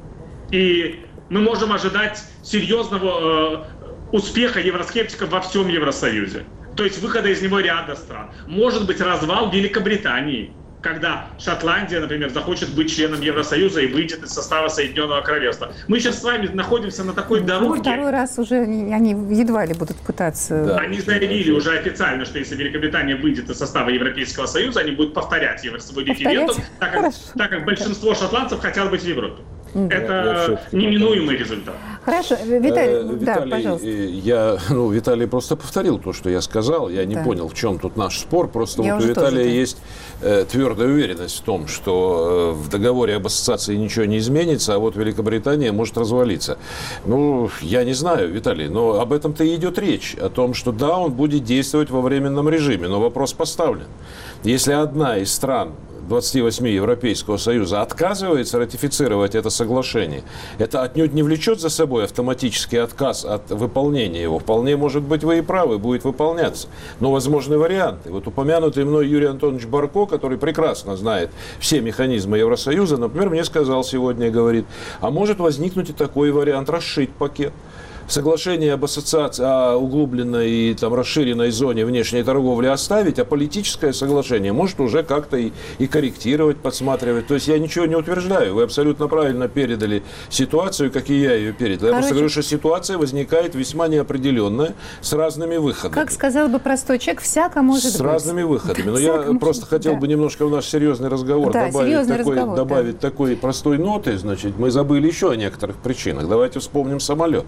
И мы можем ожидать серьезного э, успеха евроскептиков во всем Евросоюзе. То есть выхода из него ряда стран. Может быть развал Великобритании, когда Шотландия, например, захочет быть членом Евросоюза и выйдет из состава Соединенного Королевства. Мы сейчас с вами находимся на такой дороге. Ну, второй раз уже они едва ли будут пытаться... Да. Они заявили уже официально, что если Великобритания выйдет из состава Европейского Союза, они будут повторять свой референдум, так как, так как большинство шотландцев хотят быть в Европе. Да. Это неминуемый результат. Хорошо, Виталий, э, да, Виталий, пожалуйста. Я, ну, Виталий просто повторил то, что я сказал. Я не да. понял, в чем тут наш спор. Просто вот у Виталия тоже, есть э, твердая уверенность в том, что э, в договоре об ассоциации ничего не изменится, а вот Великобритания может развалиться. Ну, я не знаю, Виталий, но об этом-то и идет речь. О том, что да, он будет действовать во временном режиме, но вопрос поставлен. Если одна из стран двадцати восьми Европейского Союза отказывается ратифицировать это соглашение, это отнюдь не влечет за собой автоматический отказ от выполнения его. Вполне может быть, вы и правы, будет выполняться. Но возможны варианты. Вот упомянутый мной Юрий Антонович Барко, который прекрасно знает все механизмы Евросоюза, например, мне сказал сегодня, говорит, а может возникнуть и такой вариант, расширить пакет. Соглашение об ассоциации, о углубленной и там, расширенной зоне внешней торговли оставить, а политическое соглашение может уже как-то и, и корректировать, подсматривать. То есть я ничего не утверждаю. Вы абсолютно правильно передали ситуацию, как и я ее передал. Я Короче, просто говорю, что ситуация возникает весьма неопределенная, с разными выходами. Как сказал бы простой человек, всяко может с быть. С разными выходами. Но я просто быть, хотел да. бы немножко в наш серьезный разговор да, добавить, такой, разговор, добавить да. такой простой ноты. Значит, мы забыли еще о некоторых причинах. Давайте вспомним самолет.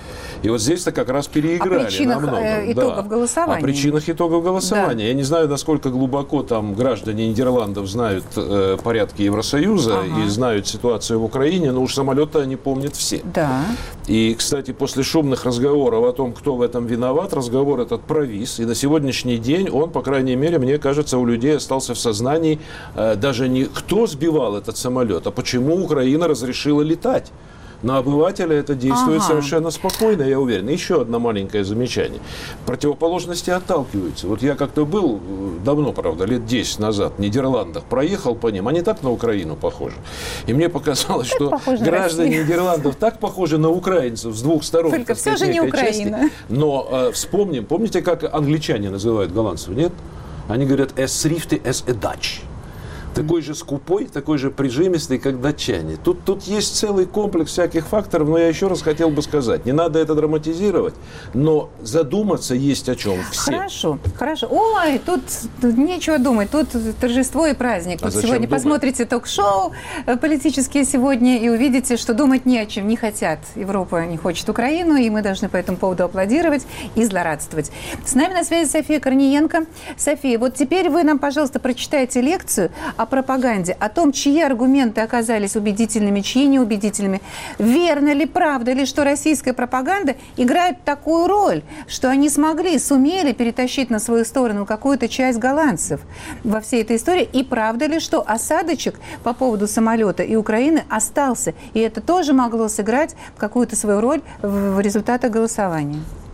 И вот здесь-то как раз переиграли. О причинах намного. итогов да. голосования. О причинах итогов голосования. Да. Я не знаю, насколько глубоко там граждане Нидерландов знают э, порядки Евросоюза ага. и знают ситуацию в Украине, но уж самолет-то они помнят все. Да. И, кстати, после шумных разговоров о том, кто в этом виноват, разговор этот провис. И на сегодняшний день он, по крайней мере, мне кажется, у людей остался в сознании э, даже не кто сбивал этот самолет, а почему Украина разрешила летать. На обывателя это действует ага. совершенно спокойно, я уверен. Еще одно маленькое замечание. Противоположности отталкиваются. Вот я как-то был, давно, правда, лет десять назад, в Нидерландах, проехал по ним, они так на Украину похожи. И мне показалось, так что граждане Нидерландов так похожи на украинцев с двух сторон. Только все же не Украина. Части. Но э, вспомним, помните, как англичане называют голландцев, нет? Они говорят «as thrifty as a Dutch». Такой же скупой, такой же прижимистый, как датчане. Тут, тут есть целый комплекс всяких факторов, но я еще раз хотел бы сказать, не надо это драматизировать, но задуматься есть о чем все. Хорошо, хорошо. Ой, тут, тут нечего думать, тут торжество и праздник. А тут сегодня думать? Посмотрите ток-шоу политические сегодня и увидите, что думать не о чем, не хотят. Европа не хочет Украину, и мы должны по этому поводу аплодировать и злорадствовать. С нами на связи София Корниенко. София, вот теперь вы нам, пожалуйста, прочитайте лекцию о пропаганде, о том, чьи аргументы оказались убедительными, чьи неубедительными. Верно ли, правда ли, что российская пропаганда играет такую роль, что они смогли, сумели перетащить на свою сторону какую-то часть голландцев во всей этой истории? И правда ли, что осадочек по поводу самолета и Украины остался? И это тоже могло сыграть какую-то свою роль в результатах голосования?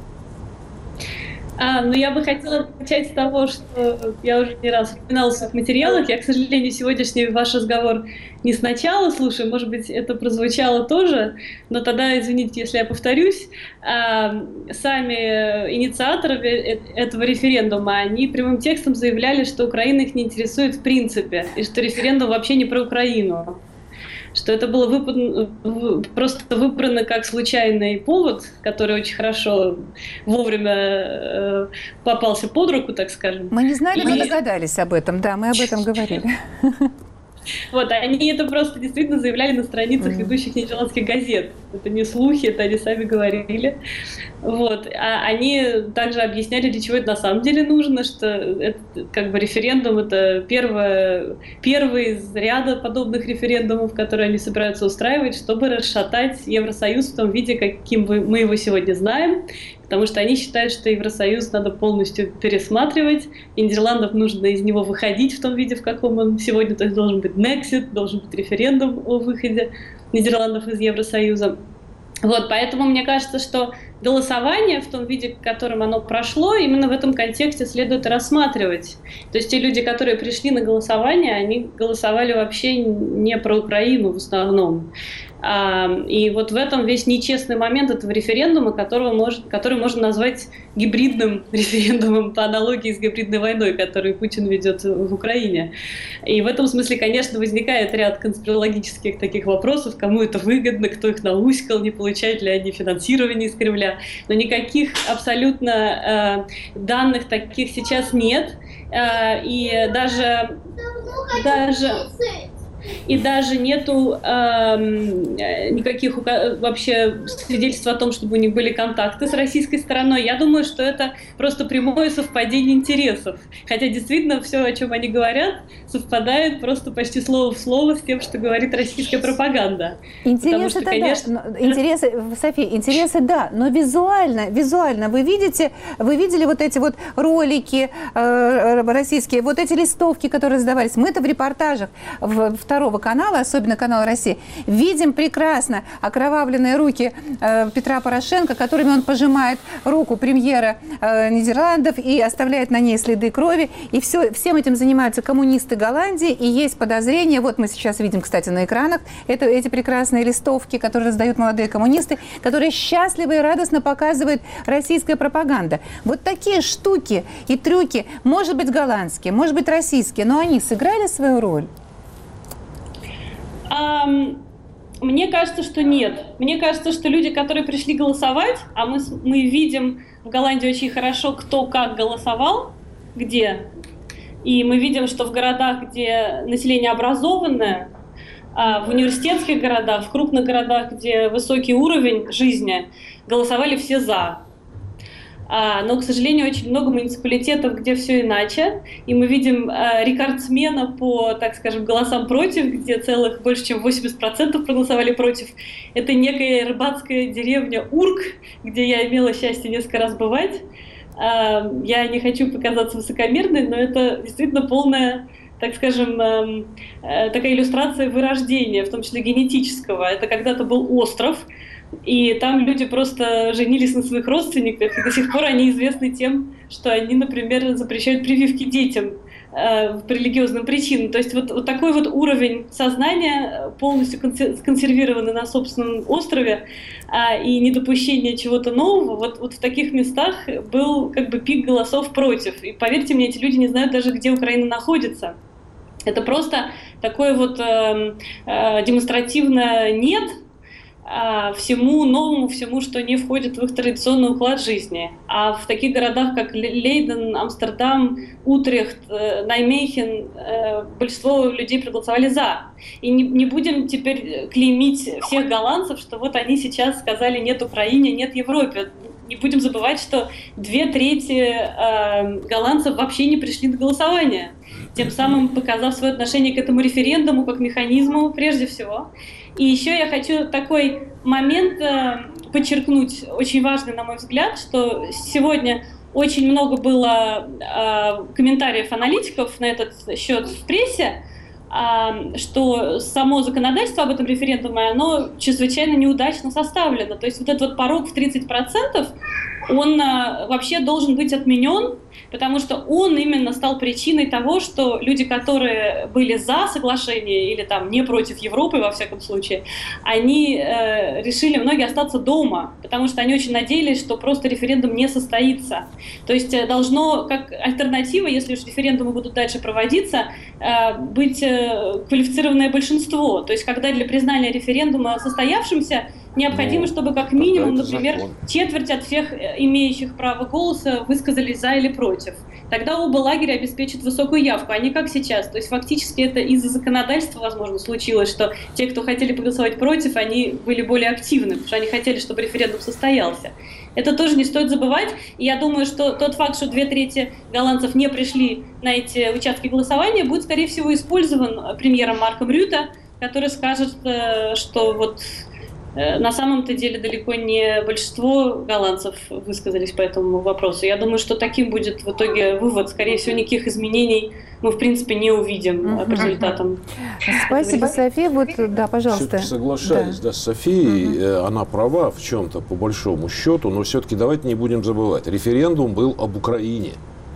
А, ну, я бы хотела начать с того, что я уже не раз упоминала в своих материалах. Я, к сожалению, сегодняшний ваш разговор не сначала слушаю. Может быть, это прозвучало тоже, но тогда, извините, если я повторюсь. А, сами инициаторы этого референдума, они прямым текстом заявляли, что Украина их не интересует в принципе, и что референдум вообще не про Украину. Что это было вып... просто выбрано как случайный повод, который очень хорошо вовремя э, попался под руку, так скажем. Мы не знали, И... но догадались об этом, да, мы об этом говорили. Вот, они это просто действительно заявляли на страницах mm. ведущих нидерландских газет. Это не слухи, это они сами говорили. Вот. А они также объясняли, для чего это на самом деле нужно, что это, как бы референдум — это первое, первый из ряда подобных референдумов, которые они собираются устраивать, чтобы расшатать Евросоюз в том виде, каким мы его сегодня знаем. Потому что они считают, что Евросоюз надо полностью пересматривать, и Нидерландов нужно из него выходить в том виде, в каком он сегодня. То есть должен быть Nexit, должен быть референдум о выходе Нидерландов из Евросоюза. Вот, поэтому мне кажется, что голосование в том виде, в котором оно прошло, именно в этом контексте следует рассматривать. То есть те люди, которые пришли на голосование, они голосовали вообще не про Украину в основном. И вот в этом весь нечестный момент этого референдума, которого может, который можно назвать гибридным референдумом по аналогии с гибридной войной, которую Путин ведет в Украине. И в этом смысле, конечно, возникает ряд конспирологических таких вопросов, кому это выгодно, кто их науськал, не получают ли они финансирование из Кремля. Но никаких абсолютно э, данных таких сейчас нет. Э, и даже... даже И даже нету э, никаких вообще свидетельств о том, чтобы у них были контакты с российской стороной. Я думаю, что это просто прямое совпадение интересов. Хотя действительно все, о чем они говорят, совпадает просто почти слово в слово с тем, что говорит российская пропаганда. Интересы, что, конечно... да. Интересы, София, интересы, да, но визуально, визуально вы видите, вы видели вот эти вот ролики э, российские, вот эти листовки, которые раздавались. Мы-то в репортажах в второго канала, особенно канала «Россия», видим прекрасно окровавленные руки э, Петра Порошенко, которыми он пожимает руку премьера э, Нидерландов и оставляет на ней следы крови. И все, всем этим занимаются коммунисты Голландии. И есть подозрение, вот мы сейчас видим, кстати, на экранах, это, эти прекрасные листовки, которые раздают молодые коммунисты, которые счастливо и радостно показывает российская пропаганда. Вот такие штуки и трюки, может быть, голландские, может быть, российские, но они сыграли свою роль? Um, мне кажется, что нет. Мне кажется, что люди, которые пришли голосовать, а мы, мы видим в Голландии очень хорошо, кто как голосовал, где. И мы видим, что в городах, где население образованное, в университетских городах, в крупных городах, где высокий уровень жизни, голосовали все «за». Но, к сожалению, очень много муниципалитетов, где все иначе. И мы видим э, рекордсмена по, так скажем, голосам против, где целых больше, чем восемьдесят процентов проголосовали против. Это некая рыбацкая деревня Урк, где я имела счастье несколько раз бывать. Э, я не хочу показаться высокомерной, но это действительно полная, так скажем, э, э, такая иллюстрация вырождения, в том числе генетического. Это когда-то был остров, и там люди просто женились на своих родственниках, и до сих пор они известны тем, что они, например, запрещают прививки детям э, по религиозным причинам. То есть вот, вот такой вот уровень сознания, полностью консервированный на собственном острове, э, и недопущение чего-то нового, вот, вот в таких местах был как бы пик голосов против. И поверьте мне, эти люди не знают даже, где Украина находится. Это просто такое вот э, э, демонстративное «нет» всему новому, всему, что не входит в их традиционный уклад жизни. А в таких городах, как Лейден, Амстердам, Утрехт, Наймейхен, большинство людей проголосовали «за». И не, не будем теперь клеймить всех голландцев, что вот они сейчас сказали «нет Украине, нет Европе». Не будем забывать, что две трети э, голландцев вообще не пришли на голосование. тем самым показав свое отношение к этому референдуму как механизму прежде всего. И еще я хочу такой момент подчеркнуть, очень важный, на мой взгляд, что сегодня очень много было комментариев аналитиков на этот счет в прессе, что само законодательство об этом референдуме, оно чрезвычайно неудачно составлено. То есть вот этот вот порог в тридцать процентов, он вообще должен быть отменен, потому что он именно стал причиной того, что люди, которые были за соглашение или там не против Европы, во всяком случае, они э, решили многие остаться дома, потому что они очень надеялись, что просто референдум не состоится. То есть должно, как альтернатива, если уж референдумы будут дальше проводиться, э, быть э, квалифицированное большинство. То есть когда для признания референдума состоявшимся необходимо, ну, чтобы как минимум, например, закон. четверть от всех имеющих право голоса высказались за или против. Тогда оба лагеря обеспечат высокую явку, а не как сейчас. То есть фактически это из-за законодательства, возможно, случилось, что те, кто хотели проголосовать против, они были более активны, потому что они хотели, чтобы референдум состоялся. Это тоже не стоит забывать. И я думаю, что тот факт, что две трети голландцев не пришли на эти участки голосования, будет, скорее всего, использован премьером Марком Рюте, который скажет, что вот на самом-то деле далеко не большинство голландцев высказались по этому вопросу. Я думаю, что таким будет в итоге вывод. Скорее всего, никаких изменений мы, в принципе, не увидим по результатам. Спасибо, София. Вот, да, пожалуйста. Соглашаюсь, да. Да, с Софией. Угу. Она права в чем-то, по большому счету, но все-таки давайте не будем забывать. Референдум был об Украине.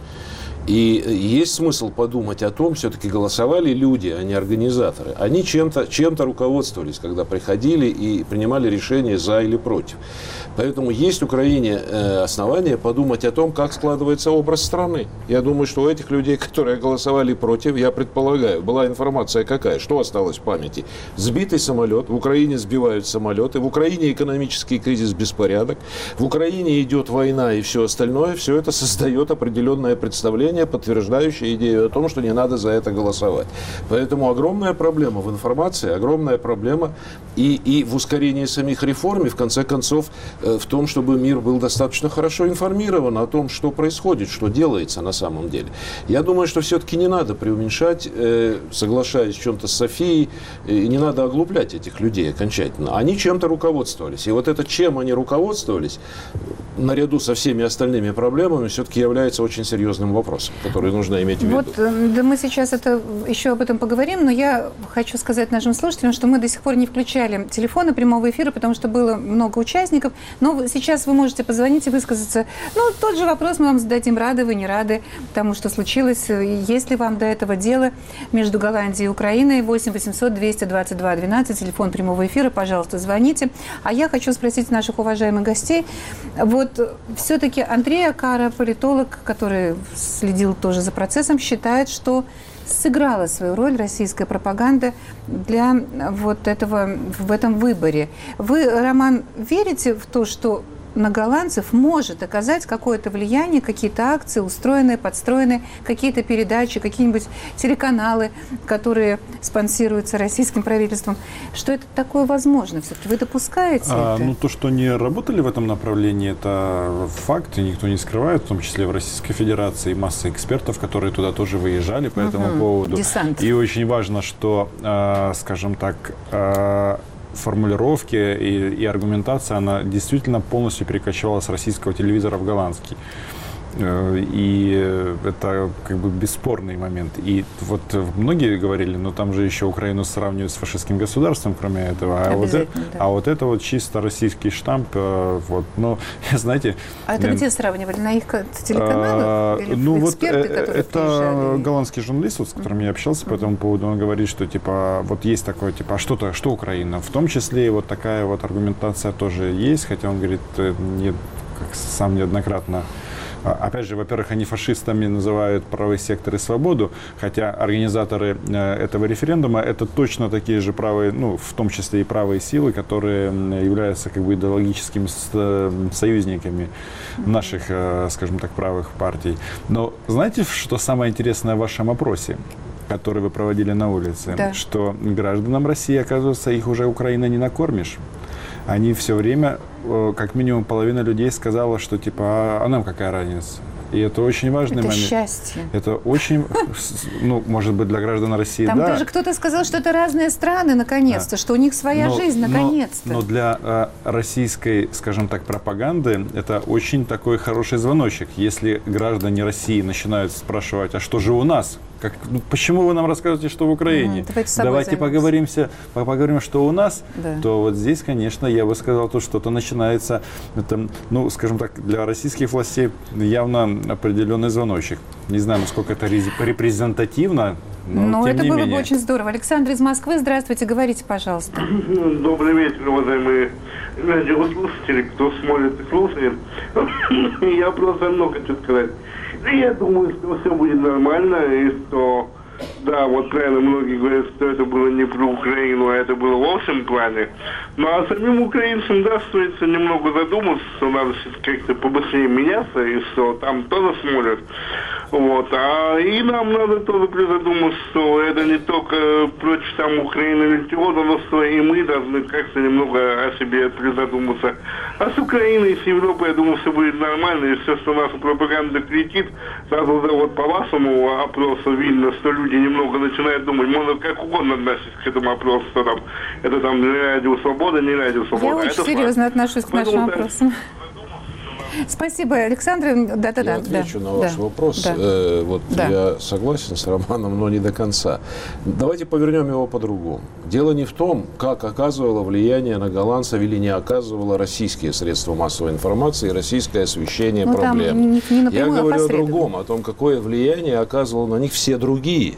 И есть смысл подумать о том, все-таки голосовали люди, а не организаторы. Они чем-то, чем-то руководствовались, когда приходили и принимали решение за или против. Поэтому есть в Украине основания подумать о том, как складывается образ страны. Я думаю, что у этих людей, которые голосовали против, я предполагаю, была информация какая, что осталось в памяти. Сбитый самолет, в Украине сбивают самолеты, в Украине экономический кризис, беспорядок, в Украине идет война и все остальное. Все это создает определенное представление, подтверждающее идею о том, что не надо за это голосовать. Поэтому огромная проблема в информации, огромная проблема и, и в ускорении самих реформ, и в конце концов в том, чтобы мир был достаточно хорошо информирован о том, что происходит, что делается на самом деле. Я думаю, что все-таки не надо преуменьшать, соглашаясь в чем-то с Софией, и не надо оглуплять этих людей окончательно. Они чем-то руководствовались. И вот это, чем они руководствовались, наряду со всеми остальными проблемами, все-таки является очень серьезным вопросом, который нужно иметь в виду. Вот, да, мы сейчас это, еще об этом поговорим, но я хочу сказать нашим слушателям, что мы до сих пор не включали телефоны прямого эфира, потому что было много участников. Но сейчас вы можете позвонить и высказаться. Ну, тот же вопрос мы вам зададим, рады вы, не рады тому, что случилось. Есть ли вам до этого дело между Голландией и Украиной? восемь восемьсот двести двадцать два двенадцать, телефон прямого эфира, пожалуйста, звоните. А я хочу спросить наших уважаемых гостей. Вот все-таки Андрей Акара, политолог, который следил тоже за процессом, считает, что сыграла свою роль российская пропаганда для вот этого, в этом выборе. Вы, Роман, верите в то, что на голландцев может оказать какое-то влияние, какие-то акции, устроенные, подстроенные, какие-то передачи, какие-нибудь телеканалы, которые спонсируются российским правительством? Что это такое возможно? Все-таки вы допускаете а, это? Ну, то, что не работали в этом направлении, это факт, и никто не скрывает, в том числе в Российской Федерации, масса экспертов, которые туда тоже выезжали по этому угу. поводу. Десант. И очень важно, что, э, скажем так, э, формулировки и, и аргументация, она действительно полностью перекочевала с российского телевизора в голландский. И это как бы бесспорный момент. И вот многие говорили, ну там же еще Украину сравнивают с фашистским государством, кроме этого. А вот, это, да. а вот это вот чисто российский штамп. Вот, ну, знаете... А это где сравнивали? На их телеканалах? А, или ну вот эксперты, которые это приезжали? Голландский журналист, вот, с которым я общался по этому поводу, он говорит, что типа вот есть такое, типа, а что-то, что Украина? В том числе и вот такая вот аргументация тоже есть, хотя он говорит, нет, как сам неоднократно. Опять же, во-первых, они фашистами называют правый сектор и свободу, хотя организаторы этого референдума это точно такие же правые, ну, в том числе и правые силы, которые являются как бы идеологическими союзниками наших, скажем так, правых партий. Но знаете, что самое интересное в вашем опросе, который вы проводили на улице? Да. Что гражданам России, оказывается, их уже Украина не накормишь. Они все время, как минимум половина людей сказала, что типа, а нам какая разница? И это очень важный это момент. Счастье. Это очень, ну, может быть, для граждан России, Там да. даже кто-то сказал, что это разные страны, наконец-то, да. что у них своя но, жизнь, наконец-то. Но, но для э, российской, скажем так, пропаганды это очень такой хороший звоночек. Если граждане России начинают спрашивать, а что же у нас? Как, ну, почему вы нам рассказываете, что в Украине? Mm, давайте давайте поговоримся, поговорим, что у нас. Да. То вот здесь, конечно, я бы сказал, то что-то начинается, это, ну, скажем так, для российских властей явно определенный звоночек. Не знаю, насколько это репрезентативно, но, но тем это не было менее. бы очень здорово. Александр из Москвы, здравствуйте, говорите, пожалуйста. Добрый вечер, уважаемые радиослушатели, кто смотрит и слушает. Я просто много хочу сказать. Я думаю, что все будет нормально, и что, да, вот правильно многие говорят, что это было не про Украину, а это было в общем плане. Ну, а самим украинцам, да, стоит немного задуматься, что надо сейчас как-то побыстрее меняться, и что там тоже смотрят. Вот, а и нам надо тоже призадуматься, что это не только против там Украины или чего-то, но что и мы должны как-то немного о себе призадуматься. А с Украиной, с Европой, я думаю, все будет нормально, и все, что наша пропаганда кричит, сразу вот по вашему опросу видно, что люди немного начинают думать, можно как угодно относиться к этому опросу, что там, это там не радио свобода, не радио свобода. Я очень это серьезно факт. отношусь к нашим опросам. Спасибо, Александр. Да, да, я да, отвечу да, на ваш да, вопрос. Да. Э, вот да. я согласен с Романом, но не до конца. Давайте повернем его по-другому. Дело не в том, как оказывало влияние на голландцев или не оказывало российские средства массовой информации, российское освещение ну, проблем. Не, не я говорю о другом, о том, какое влияние оказывало на них все другие.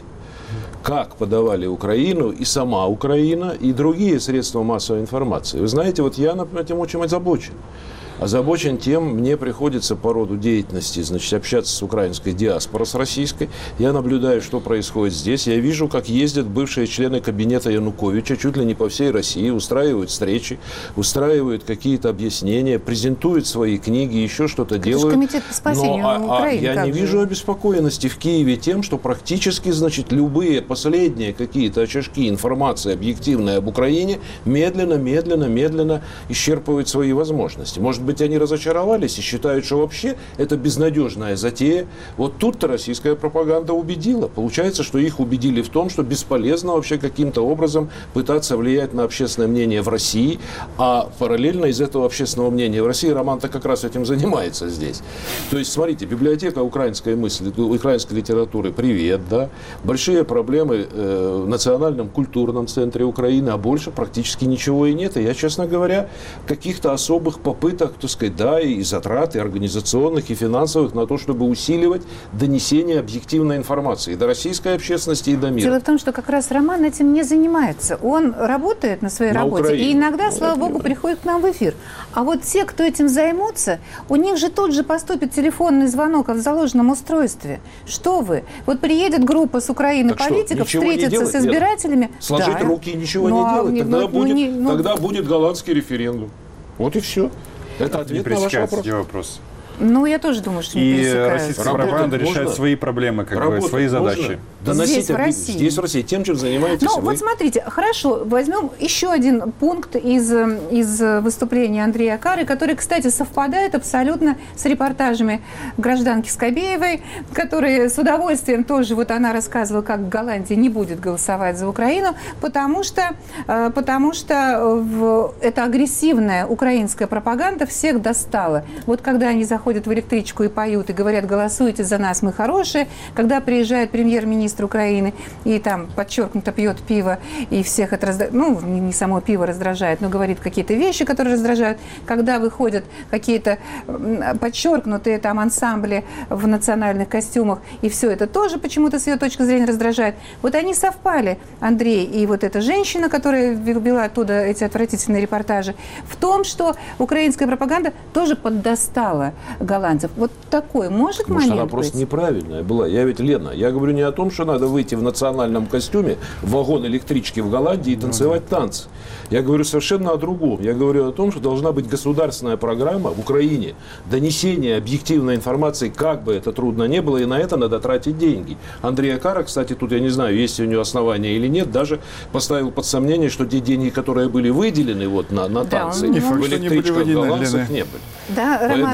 Как подавали Украину и сама Украина, и другие средства массовой информации. Вы знаете, вот я, например, этим очень озабочен. Озабочен тем, мне приходится по роду деятельности, значит, общаться с украинской диаспорой, с российской. Я наблюдаю, что происходит здесь. Я вижу, как ездят бывшие члены кабинета Януковича чуть ли не по всей России, устраивают встречи, устраивают какие-то объяснения, презентуют свои книги, еще что-то Это делают. Комитет по спасению Но, Украины, а, а я не же? вижу обеспокоенности в Киеве тем, что практически, значит, любые последние какие-то очажки информации объективной об Украине медленно, медленно, медленно исчерпывают свои возможности. Может быть, они разочаровались и считают, что вообще это безнадежная затея. Вот тут-то российская пропаганда убедила. Получается, что их убедили в том, что бесполезно вообще каким-то образом пытаться влиять на общественное мнение в России, а параллельно из этого общественного мнения в России Роман-то как раз этим занимается здесь. То есть, смотрите, библиотека украинской мысли, украинской литературы, привет, да, большие проблемы э, в Национальном культурном центре Украины, а больше практически ничего и нет. И я, честно говоря, каких-то особых попыток, так сказать, да, и затрат, и организационных, и финансовых на то, чтобы усиливать донесение объективной информации до российской общественности и до мира. Дело в том, что как раз Роман этим не занимается. Он работает на своей на работе, Украине. И иногда, слава богу, приходит к нам в эфир. А вот те, кто этим займутся, у них же тут же поступит телефонный звонок в заложенном устройстве. Что вы? Вот приедет группа с Украины так политиков, что, встретится с избирателями. Сложить да. руки и ничего ну, не делать. Тогда, ну, будет, ну, не, ну, тогда будет голландский референдум. Вот и все. Это ответ на ваш вопрос. вопрос. Ну, я тоже думаю, что не И пересекаются. российская пропаганда решает свои проблемы, как бы, свои задачи. Доносить здесь, в России. Здесь, в России, тем, чем занимаетесь Ну, вы. вот смотрите, хорошо, возьмем еще один пункт из, из выступления Андрея Акары, который, кстати, совпадает абсолютно с репортажами гражданки Скобеевой, которые с удовольствием тоже, вот она рассказывала, как в Голландии не будет голосовать за Украину, потому что, потому что в, эта агрессивная украинская пропаганда всех достала. Вот когда они заходят в электричку и поют, и говорят, голосуйте за нас, мы хорошие, когда приезжает премьер-министр Украины и там подчеркнуто пьет пиво и всех это раздражает, ну, не само пиво раздражает, но говорит какие-то вещи, которые раздражают, когда выходят какие-то подчеркнутые там ансамбли в национальных костюмах, и все это тоже почему-то с ее точки зрения раздражает. Вот они совпали, Андрей и вот эта женщина, которая вела оттуда эти отвратительные репортажи, в том, что украинская пропаганда тоже поддостала голландцев. Вот такой может Может, момент она быть? просто неправильная была. Я ведь, Лена, я говорю не о том, что надо выйти в национальном костюме в вагон электрички в Голландии и танцевать танцы. Я говорю совершенно о другом. Я говорю о том, что должна быть государственная программа в Украине донесения объективной информации, как бы это трудно не было, и на это надо тратить деньги. Андрей Акара, кстати, тут я не знаю, есть у него основания или нет, даже поставил под сомнение, что те деньги, которые были выделены вот на, на танцы, да, в электричках голландцев не были. Да, Поэтому Роман, а я вот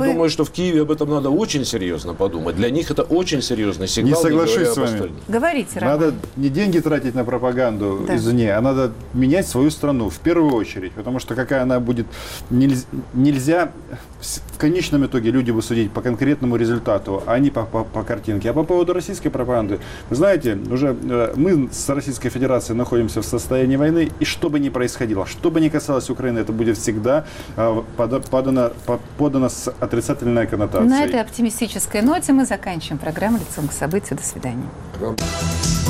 вы... думаю, что в Киеве об этом надо очень серьезно подумать. Для них это очень серьезный сигнал. Не соглашусь с вами. Говорите, Роман. Надо не деньги тратить на пропаганду да. извне, а надо менять свою страну в первую очередь. Потому что какая она будет... Нельзя, нельзя в конечном итоге люди будут судить по конкретному результату, а не по, по, по картинке. А по поводу российской пропаганды, вы знаете, уже э, мы с Российской Федерацией находимся в состоянии войны, и что бы ни происходило, что бы ни касалось Украины, это будет всегда э, подано, подано с отрицательной коннотацией. На этой оптимистической ноте мы заканчиваем программу «Лицом к событию». До свидания.